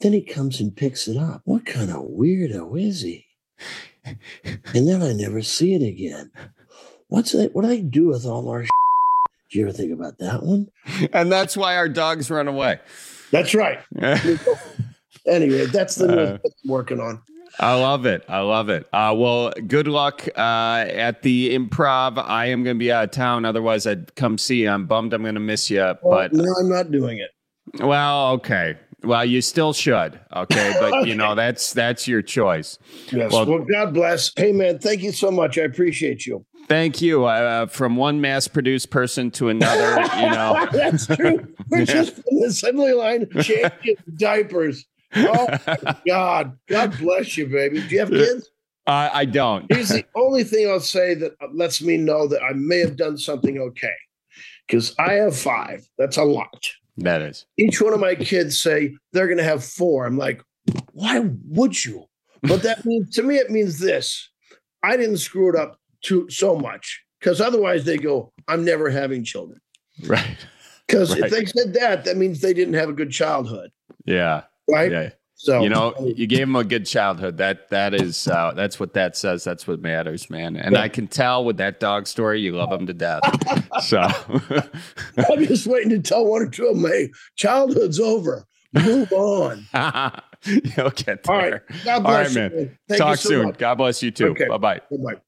Then he comes and picks it up. What kind of weirdo is he? And then I never see it again. What's that? What do I do with all our shit? Do you ever think about that one? And that's why our dogs run away. That's right. Anyway, that's the news uh, I'm working on. I love it. I love it. Uh, well, good luck uh, at the Improv. I am going to be out of town. Otherwise, I'd come see you. I'm bummed I'm going to miss you. Well, but no, I'm not doing it. Well, okay. Well, you still should. Okay. But, okay. you know, that's that's your choice. Yes. Well, well, God bless. Hey, man, thank you so much. I appreciate you. Thank you. Uh, from one mass-produced person to another, you know. That's true. We're yeah. just in the assembly line changing diapers. Oh, my God. God bless you, baby. Do you have kids? Uh, I don't. Here's the only thing I'll say that lets me know that I may have done something okay. Because I have five. That's a lot. That is. Each one of my kids say they're going to have four. I'm like, why would you? But that means, to me, it means this. I didn't screw it up too so much. Because otherwise they go, I'm never having children. Right. Because right. if they said that, that means they didn't have a good childhood. Yeah. Right. Yeah. So you know, you gave him a good childhood. That that is uh, that's what that says. That's what matters, man. And yeah. I can tell with that dog story, you love him to death. So I'm just waiting to tell one or two of them, hey, childhood's over. Move on. You'll get there. All right. God bless All right, you, man. man. Thank Talk you so soon. much. God bless you too. Okay. Bye-bye. Bye-bye.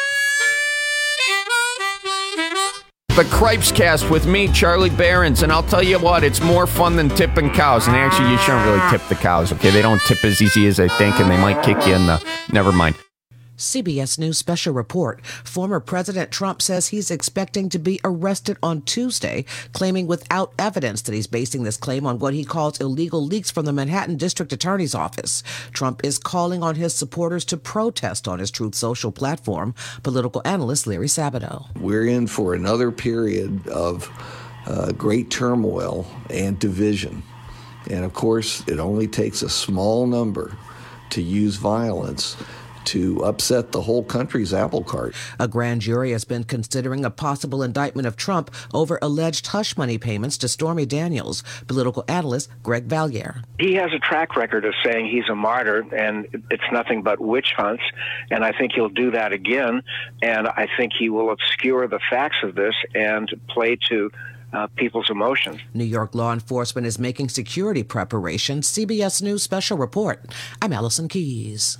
The Cripes Cast with me, Charlie Behrens, and I'll tell you what, it's more fun than tipping cows. And actually, you shouldn't really tip the cows, okay? They don't tip as easy as they think, and they might kick you in the... Never mind. C B S News special report. Former President Trump says he's expecting to be arrested on Tuesday, claiming without evidence that he's basing this claim on what he calls illegal leaks from the Manhattan District Attorney's Office. Trump is calling on his supporters to protest on his Truth Social platform. Political analyst Larry Sabato. We're in for another period of uh, great turmoil and division. And of course, it only takes a small number to use violence to upset the whole country's apple cart. A grand jury has been considering a possible indictment of Trump over alleged hush money payments to Stormy Daniels. Political analyst Greg Valliere. He has a track record of saying he's a martyr, and it's nothing but witch hunts, and I think he'll do that again, and I think he will obscure the facts of this and play to Uh, people's emotions. New York law enforcement is making security preparations. C B S News special report. I'm Allison Keyes.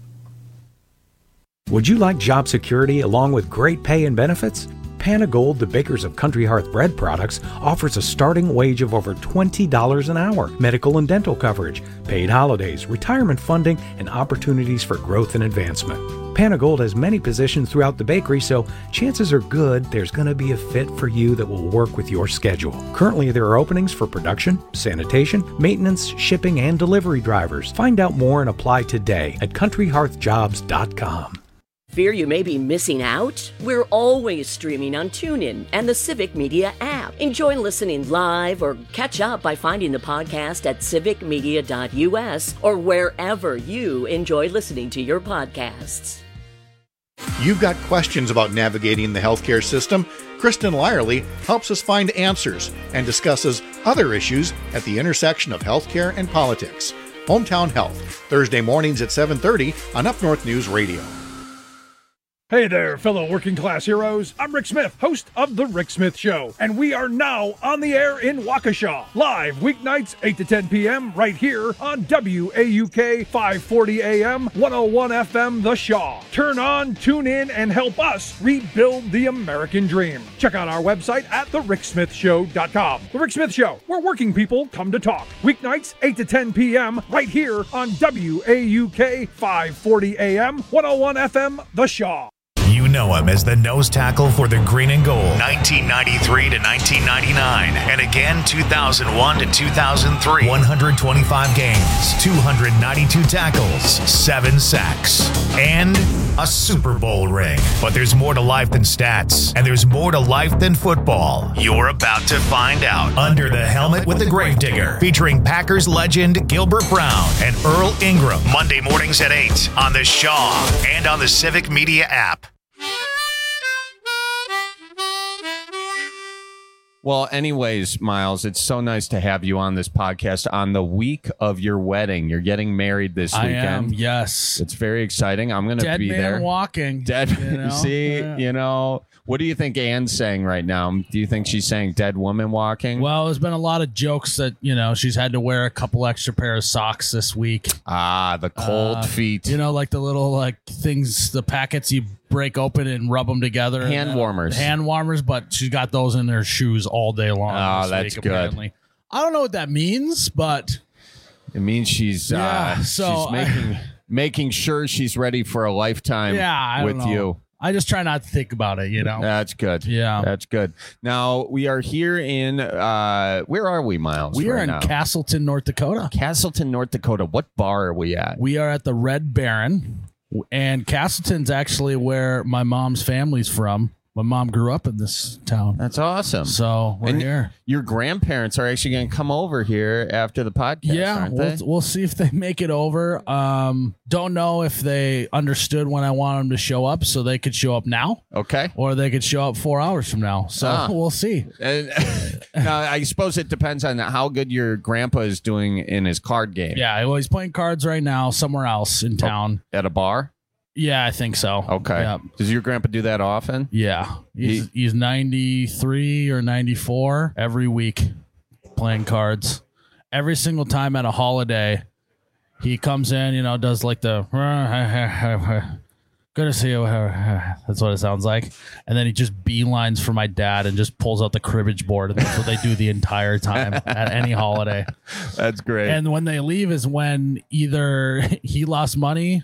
Would you like job security along with great pay and benefits? Panagold, the bakers of Country Hearth bread products, offers a starting wage of over twenty dollars an hour, medical and dental coverage, paid holidays, retirement funding, and opportunities for growth and advancement. Panagold has many positions throughout the bakery, so chances are good there's going to be a fit for you that will work with your schedule. Currently, there are openings for production, sanitation, maintenance, shipping, and delivery drivers. Find out more and apply today at country hearth jobs dot com. Fear you may be missing out? We're always streaming on TuneIn and the Civic Media app. Enjoy listening live or catch up by finding the podcast at civic media dot u s or wherever you enjoy listening to your podcasts. You've got questions about navigating the healthcare system? Kristen Lyerly helps us find answers and discusses other issues at the intersection of healthcare and politics. Hometown Health, Thursday mornings at seven thirty on Up North News Radio. Hey there, fellow working class heroes. I'm Rick Smith, host of The Rick Smith Show, and we are now on the air in Waukesha, live weeknights eight to ten p.m. right here on W A U K five forty A M, one oh one F M The Shaw. Turn on, tune in, and help us rebuild the American dream. Check out our website at the rick smith show dot com. The Rick Smith Show, where working people come to talk. Weeknights eight to ten p.m. right here on W A U K five forty A M, one oh one F M The Shaw. You know him as the nose tackle for the Green and Gold, nineteen ninety-three to nineteen ninety-nine, and again two thousand one to two thousand three. one hundred twenty-five games, two hundred ninety-two tackles, seven sacks, and a Super Bowl ring. But there's more to life than stats, and there's more to life than football. You're about to find out. Under the Helmet with the Gravedigger, featuring Packers legend Gilbert Brown and Earl Ingram. Monday mornings at eight on the Shaw and on the Civic Media app. Media app. Well, anyways, Miles, it's so nice to have you on this podcast on the week of your wedding. You're getting married this I weekend. am, yes. It's very exciting. I'm going to Dead be man there. walking. Dead. You know? See, Yeah. you know, what do you think Anne's saying right now? Do you think she's saying dead woman walking? Well, there's been a lot of jokes that, you know, she's had to wear a couple extra pair of socks this week. Ah, the cold Uh, feet. You know, like the little like things, the packets you break open and rub them together. Hand and, uh, warmers. Hand warmers, but she's got those in her shoes all day long. Oh, this that's week, good. Apparently. I don't know what that means, but It means she's Yeah, uh, so she's making making sure she's ready for a lifetime yeah, I with don't know. you. I just try not to think about it, you know. That's good. Yeah. That's good. Now we are here in uh where are we, Miles? We are right in now? Castleton, North Dakota. Castleton, North Dakota. What bar are we at? We are at the Red Baron, and Castleton's actually where my mom's family's from. My mom grew up in this town. That's awesome. So we're And here. Your grandparents are actually going to come over here after the podcast, Yeah, aren't we'll, they? we'll see if they make it over. Um, don't know if they understood when I want them to show up, so they could show up now, Okay. or they could show up four hours from now. So Ah. we'll see. And, now, I suppose it depends on how good your grandpa is doing in his card game. Yeah, well, he's playing cards right now somewhere else in town. At a bar? Yeah, I think so. Okay. Yeah. Does your grandpa do that often? Yeah, he's, he's ninety-three or ninety-four every week playing cards. Every single time at a holiday, he comes in, you know, does like the good to see you. That's what it sounds like. And then he just beelines for my dad and just pulls out the cribbage board. And that's what they do the entire time at any holiday. That's great. And when they leave is when either he lost money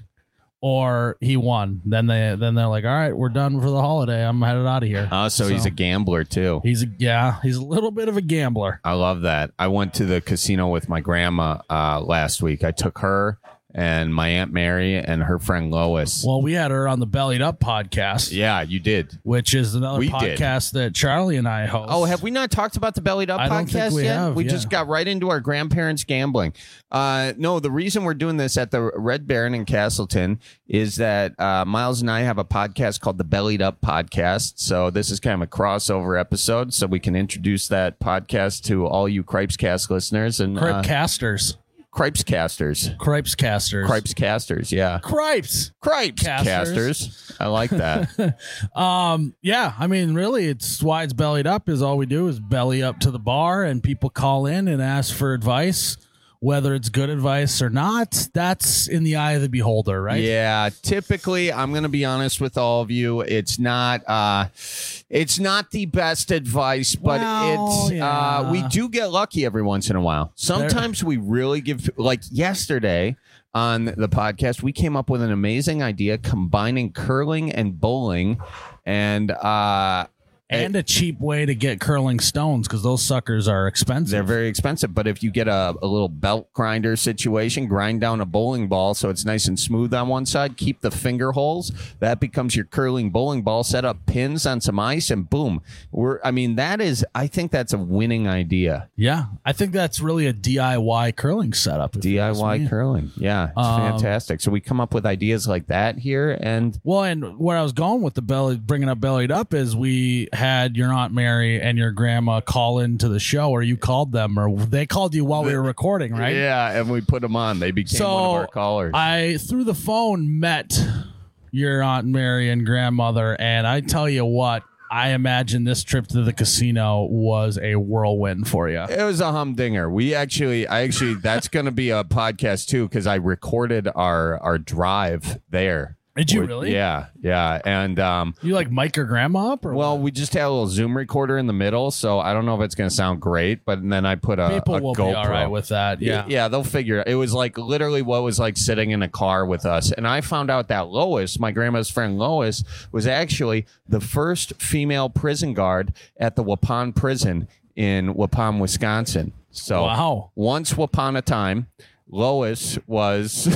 or he won. Then they then they're like, all right, we're done for the holiday. I'm headed out of here. Oh, so, he's a gambler too. He's a, yeah, he's a little bit of a gambler. I love that. I went to the casino with my grandma uh, last week. I took her and my Aunt Mary and her friend Lois. Well, we had her on the Bellied Up podcast. Yeah, you did. Which is another We did. podcast that Charlie and I host. Oh, have we not talked about the Bellied Up I don't podcast think we yet? have, we yeah. just got right into our grandparents gambling. Uh, no, the reason we're doing this at the Red Baron in Castleton is that uh, Miles and I have a podcast called the Bellied Up Podcast. So this is kind of a crossover episode, so we can introduce that podcast to all you Cripescast listeners and Cripe uh, casters. Cripes casters. Cripes casters. Cripes casters, yeah. Cripes. Cripes Casters. casters. I like that. Um, yeah, I mean, really, it's why it's Bellied Up is all we do is belly up to the bar and people call in and ask for advice. Whether it's good advice or not, that's in the eye of the beholder, right? Yeah, typically, I'm going to be honest with all of you. It's not, uh, it's not the best advice, but Well, it's, yeah. uh, we do get lucky every once in a while. Sometimes we really give, like yesterday on the podcast, we came up with an amazing idea combining curling and bowling, and uh, And a cheap way to get curling stones because those suckers are expensive. they're very expensive. But if you get a, a little belt grinder situation, grind down a bowling ball so it's nice and smooth on one side, keep the finger holes, that becomes your curling bowling ball. Set up pins on some ice, and boom. We're, I mean, that is, I think that's a winning idea. Yeah, I think that's really a D I Y curling setup. if you D I ask Y me. curling. Yeah, it's Um, fantastic. So we come up with ideas like that here. And Well, and where I was going with the belly, bringing up Bellied Up is we had your Aunt Mary and your grandma call into the show, or you called them, or they called you while we were recording, right? yeah, and we put them on. They became So one of our callers. I, through the phone, met your Aunt Mary and grandmother, and I tell you what, I imagine this trip to the casino was a whirlwind for you. It was a humdinger. We actually, I actually, that's going to be a podcast too, because I recorded our our drive there. Did you With- really? Yeah, yeah. And um, You like mic your grandma up, or well, we just had a little Zoom recorder in the middle, so I don't know if it's going to sound great. But then I put a, people a will GoPro. be all right with that? Yeah. yeah, they'll figure it. It was like literally what was like sitting in a car with us. And I found out that Lois, my grandma's friend Lois, was actually the first female prison guard at the Waupun prison in Waupun, Wisconsin. So Wow. once upon a time, Lois was.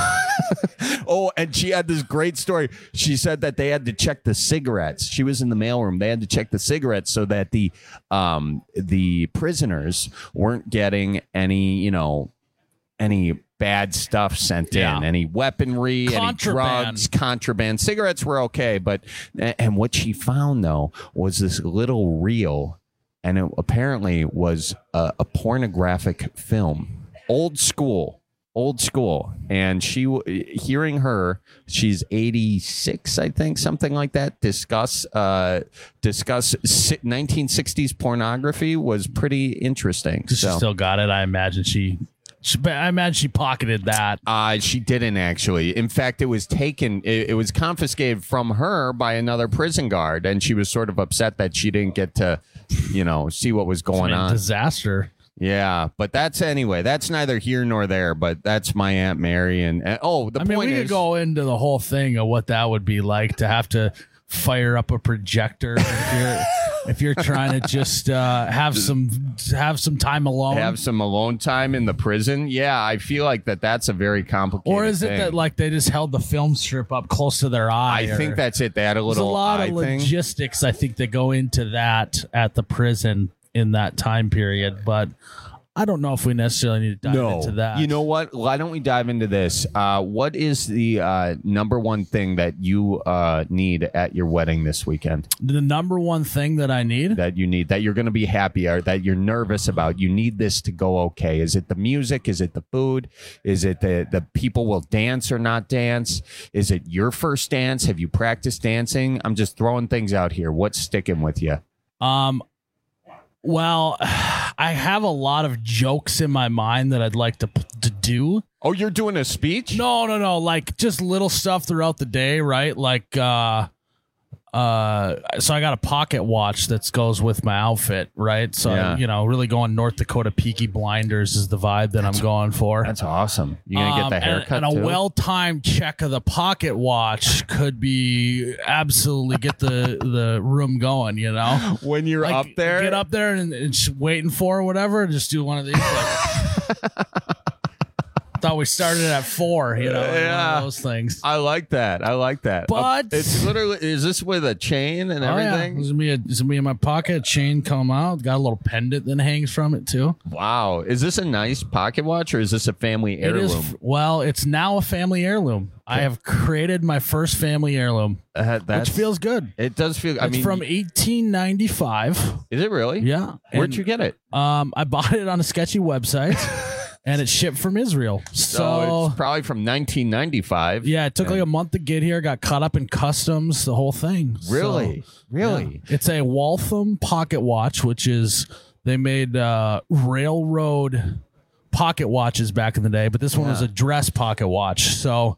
Oh, and she had this great story. She said that they had to check the cigarettes. She was in the mailroom. They had to check the cigarettes so that the um the prisoners weren't getting any, you know, any bad stuff sent Yeah. in, any weaponry, any Contraband. drugs, contraband. Cigarettes were okay, but and what she found though was this little reel and it apparently was a, a pornographic film, old school. Old school, and she, hearing her, she's eighty-six, I think, something like that. Discuss, uh, discuss nineteen sixties pornography was pretty interesting. She so. still got it. I imagine she, she, I imagine she pocketed that. Uh, she didn't actually. In fact, it was taken. It, it was confiscated from her by another prison guard, and she was sort of upset that she didn't get to, you know, see what was going on. Disaster. Yeah, but that's anyway. That's neither here nor there. But that's my Aunt Mary, and, and oh, the I point mean, we is, could go into the whole thing of what that would be like to have to fire up a projector if you're if you're trying to just uh, have some have some time alone, have some alone time in the prison. Yeah, I feel like that. That's a very complicated. Or is it thing. that like they just held the film strip up close to their eye? I think that's it. They had a There's a little lot eye of thing. logistics. I think that go into that at the prison in that time period, but. I don't know if we necessarily need to dive no. into that. You know what? Why don't we dive into this? Uh, what is the uh, number one thing that you uh, need at your wedding this weekend? The number one thing that I need? That you need, that you're going to be happy or that you're nervous about. You need this to go okay. Is it the music? Is it the food? Is it the, the people will dance or not dance? Is it your first dance? Have you practiced dancing? I'm just throwing things out here. What's sticking with you? Um, Well, I have a lot of jokes in my mind that I'd like to to do. Oh, you're doing a speech? No, no, no. Like just little stuff throughout the day, right? Like, uh, uh, so I got a pocket watch that goes with my outfit, right? So, Yeah. you know, really going North Dakota Peaky Blinders is the vibe that I'm going for. That's awesome. You gonna get Um, the and- haircut and, a too? well-timed check of the pocket watch could be absolutely get the the room going. You know, when you're Like, up there, get up there and it's waiting for or whatever. Just do one of these. Like, thought we started at four. You know, Yeah. one of those things. I like that. I like that. But- Uh, it's literally, is this with a chain and Oh, yeah. everything? There's gonna be a, there's gonna be in my pocket. A chain come out. Got a little pendant that hangs from it too. Wow. Is this a nice pocket watch or is this a family It is. heirloom? Well, it's now a family heirloom. I have created my first family heirloom, Uh, that's, which feels good. It does feel. I It's mean, from eighteen ninety-five. Is it really? Yeah. Where'd And, you get it? Um, I bought it on a sketchy website, and it shipped from Israel. So, So it's probably from nineteen ninety-five. yeah, it took like a month to get here. Got caught up in customs, the whole thing. So, Really? Really? yeah. It's a Waltham pocket watch, which is they made uh, railroad pocket watches back in the day, but this one was Yeah. a dress pocket watch. So,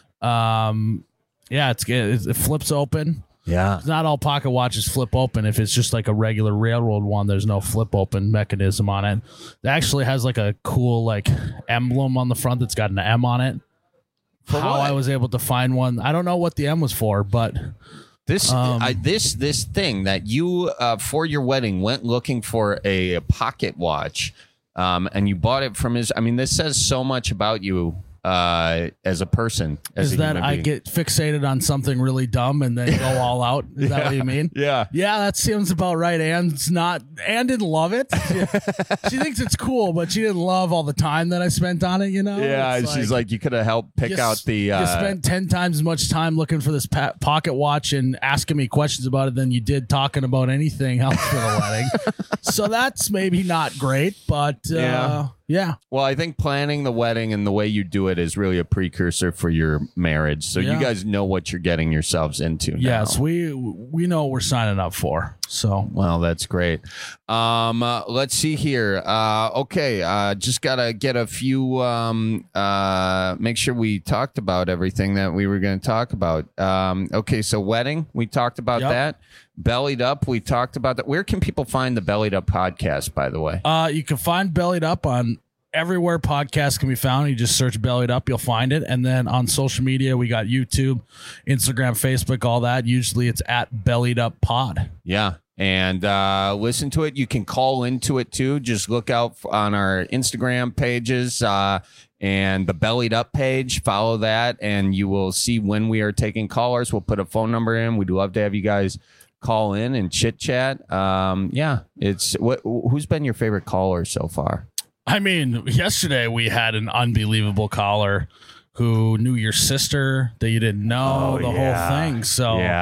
um, yeah, it's it, it flips open. Yeah. Not all pocket watches flip open. If it's just like a regular railroad one, there's no flip open mechanism on it. It actually has like a cool like emblem on the front that's got an M on it. For How what? I was able to find one, I don't know what the M was for, but This Um, I, this this thing that you uh, for your wedding went looking for a, pocket watch, um, and you bought it from his. I mean, this says so much about you uh, as a person. As is a that human I being. get fixated on something really dumb and then go all out? Is that what you mean? Yeah. Yeah, that seems about right. Anne's not. Anne didn't love it. She, she thinks it's cool, but she didn't love all the time that I spent on it. You know? Yeah, It's she's like, you could have helped pick you out s- the. Uh, you spent ten times as much time looking for this pa- pocket watch and asking me questions about it than you did talking about anything else for the wedding. So that's maybe not great, but uh, Yeah. yeah. Well, I think planning the wedding and the way you do it is really a precursor for your marriage. So Yeah. you guys know what you're getting yourselves into now. Yes, we we know what we're signing up for. So Well, that's great. Um, uh, let's see here. Uh, okay, uh, just gotta get a few. Um, uh, make sure we talked about everything that we were going to talk about. Um, okay, so wedding, we talked about Yep. that. Bellied Up, we talked about that. Where can people find the Bellied Up podcast? By the way, Uh, you can find Bellied Up on everywhere podcasts can be found. You just search Bellied Up, you'll find it. And then on social media, we got YouTube, Instagram, Facebook, all that. Usually it's at Bellied Up Pod. yeah. And uh, listen to it. You can call into it too. Just look out f- on our Instagram pages uh, and the Bellied Up page. Follow that, and you will see when we are taking callers. We'll put a phone number in. We'd love to have you guys call in and chit chat. Um, yeah, it's what. Who's been your favorite caller so far? I mean, yesterday we had an unbelievable caller who knew your sister that you didn't know, Oh, the yeah. whole thing. So Yeah.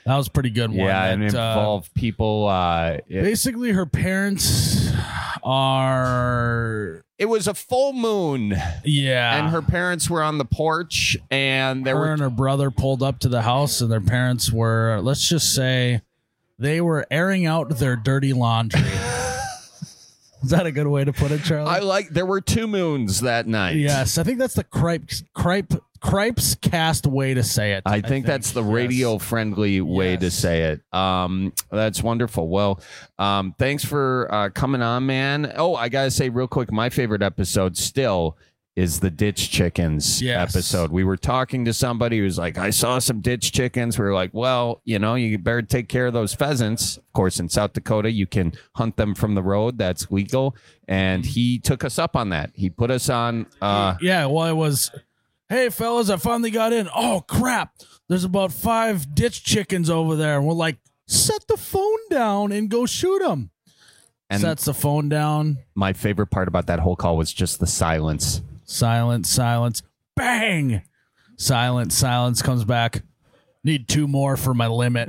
That was a pretty good one. Yeah, and That, uh, involved people. Uh, it, basically, her parents are. it was a full moon. Yeah. And her parents were on the porch, and there her were. and her brother pulled up to the house, and their parents were, let's just say, they were airing out their dirty laundry. Is that a good way to put it, Charlie? I like. There were two moons that night. Yes, I think that's the Cripes Cripe Cripes cast way to say it. I think, I think that's the radio friendly way yes. to say it. Um, that's wonderful. Well, um, thanks for uh, coming on, man. Oh, I gotta say real quick, my favorite episode still is the ditch chickens yes. episode. We were talking to somebody who's like, I saw some ditch chickens. We were like, well, you know, you better take care of those pheasants. Of course, in South Dakota, you can hunt them from the road. That's legal. And he took us up on that. He put us on. Uh, yeah, well, it was, hey, fellas, I finally got in. Oh, crap. There's about five ditch chickens over there. And we're like, set the phone down and go shoot them. And sets the phone down. My favorite part about that whole call was just the silence. Silence, silence, bang! Silence, silence comes back. Need two more for my limit.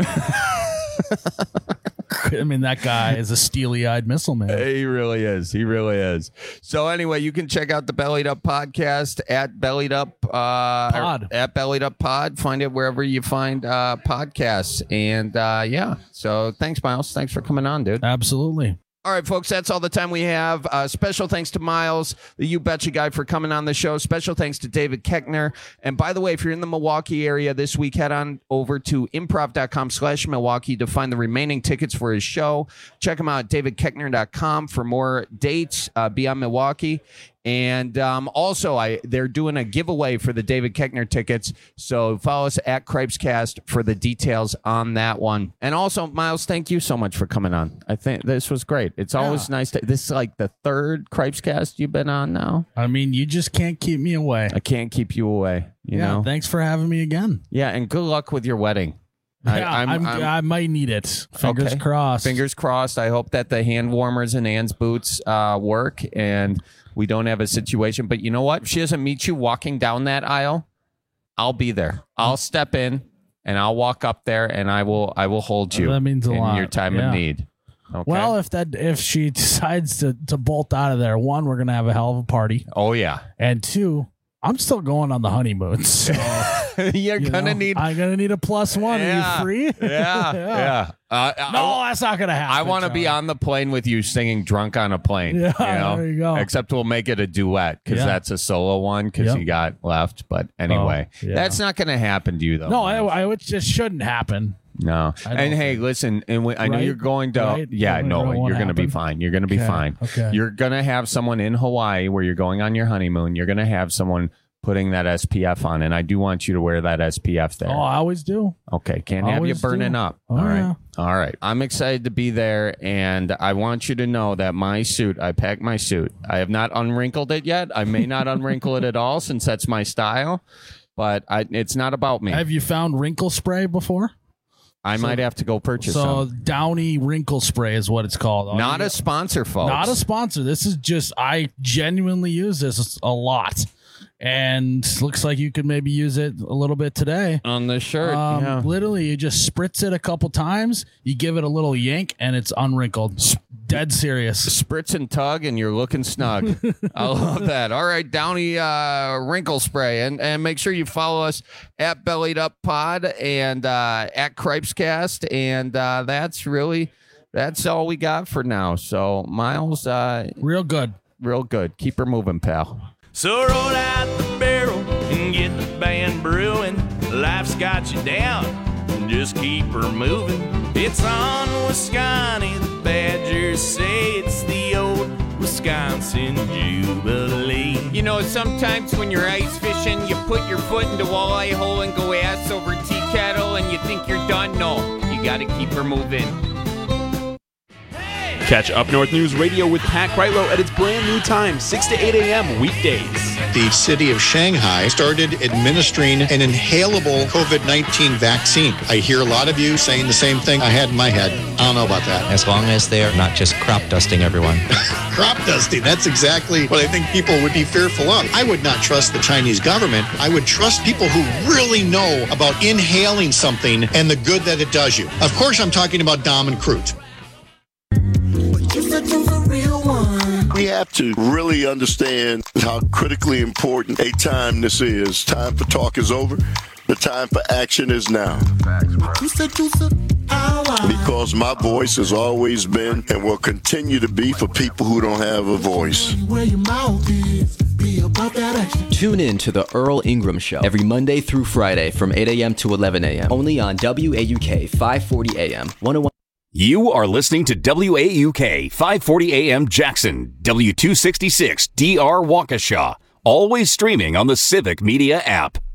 I mean, that guy is a steely-eyed missile man. He really is. He really is. So anyway, you can check out the Bellied Up podcast at Bellied Up uh, Pod. At Bellied Up Pod. Find it wherever you find uh, podcasts. And uh, yeah, so thanks, Miles. Thanks for coming on, dude. Absolutely. All right, folks, that's all the time we have. Uh, special thanks to Miles, the You Betcha guy, for coming on the show. Special thanks to David Koechner. And by the way, if you're in the Milwaukee area this week, head on over to improv.com slash Milwaukee to find the remaining tickets for his show. Check him out at david koechner dot com for more dates uh, beyond Milwaukee. And um, also, I they're doing a giveaway for the David Koechner tickets. So follow us at Cripescast for the details on that one. And also, Miles, thank you so much for coming on. I think this was great. It's always yeah. nice to. This is like the third Cripescast you've been on now. I mean, you just can't keep me away. I can't keep you away. You yeah, know. Thanks for having me again. Yeah, and good luck with your wedding. Yeah, I, I'm, I'm, I'm, I might need it. Fingers okay. crossed. Fingers crossed. I hope that the hand warmers and Ann's boots uh, work and we don't have a situation. But you know what? If she doesn't meet you walking down that aisle, I'll be there. I'll step in and I'll walk up there and I will I will hold you. That means a in lot. your time yeah. of need. Okay? Well, if that if she decides to, to bolt out of there, one, we're gonna have a hell of a party. Oh yeah. And two, I'm still going on the honeymoon. So You're you gonna know, need. I'm gonna need a plus one. Yeah, Are you free? Yeah, yeah. Uh, no, I, that's not gonna happen. I want to be on the plane with you singing "Drunk on a Plane." Yeah, you know? there you go. Except we'll make it a duet because Yeah. that's a solo one because Yep. you got left. But anyway, Oh, yeah. that's not gonna happen to you though. No, I, I it just shouldn't happen. No. I don't And hey, listen, and we, I know Right? you're going to. Right? Yeah, It no, won't you're going to be happen? fine. You're going to be Okay, fine. okay. You're going to have someone in Hawaii where you're going on your honeymoon. You're going to have someone putting that S P F on, and I do want you to wear that S P F there. Oh, I always do. Okay, can't have you Always burning do. up. Oh, All right. yeah. All right. I'm excited to be there, and I want you to know that my suit, I packed my suit. I have not unwrinkled it yet. I may not unwrinkle it at all since that's my style, but I, it's not about me. Have you found wrinkle spray before? I So- might have to go purchase So some. Downy wrinkle spray is what it's called. All Not you- a sponsor, folks. Not a sponsor. This is just I genuinely use this a lot, and looks like you could maybe use it a little bit today on the shirt. Um, yeah. Literally, you just spritz it a couple times, you give it a little yank, and it's unwrinkled. Dead serious. Spritz and tug, and you're looking snug. I love that. All right, Downy uh, wrinkle spray, and and make sure you follow us at Bellied Up Pod and uh, at Cripescast, and uh, that's really that's all we got for now. So Miles, uh, real good, real good. Keep her moving, pal. So roll out the barrel and get the band brewing. Life's got you down, just keep her moving. It's on Wisconsin, the Badgers say it's the old Wisconsin Jubilee. You know, sometimes when you're ice fishing, you put your foot into walleye hole and go ass over tea kettle and you think you're done. No, you gotta keep her moving. Hey, Catch Up North News Radio with Pat Kreitlow at its brand new time, six to eight a.m. weekdays. The city of Shanghai started administering an inhalable COVID nineteen vaccine. I hear a lot of you saying the same thing I had in my head. I don't know about that. As long as they're not just crop dusting everyone. Crop dusting, that's exactly what I think people would be fearful of. I would not trust the Chinese government. I would trust people who really know about inhaling something and the good that it does you. Of course, I'm talking about Dom and Crute. We have to really understand how critically important a time this is. Time for talk is over. The time for action is now. Because my voice has always been and will continue to be for people who don't have a voice. Tune in to the Earl Ingram Show every Monday through Friday from eight a.m. to eleven a.m. only on W A U K five forty A M one oh one. You are listening to W A U K five forty A M Jackson, W two sixty-six D R Waukesha, always streaming on the Civic Media app.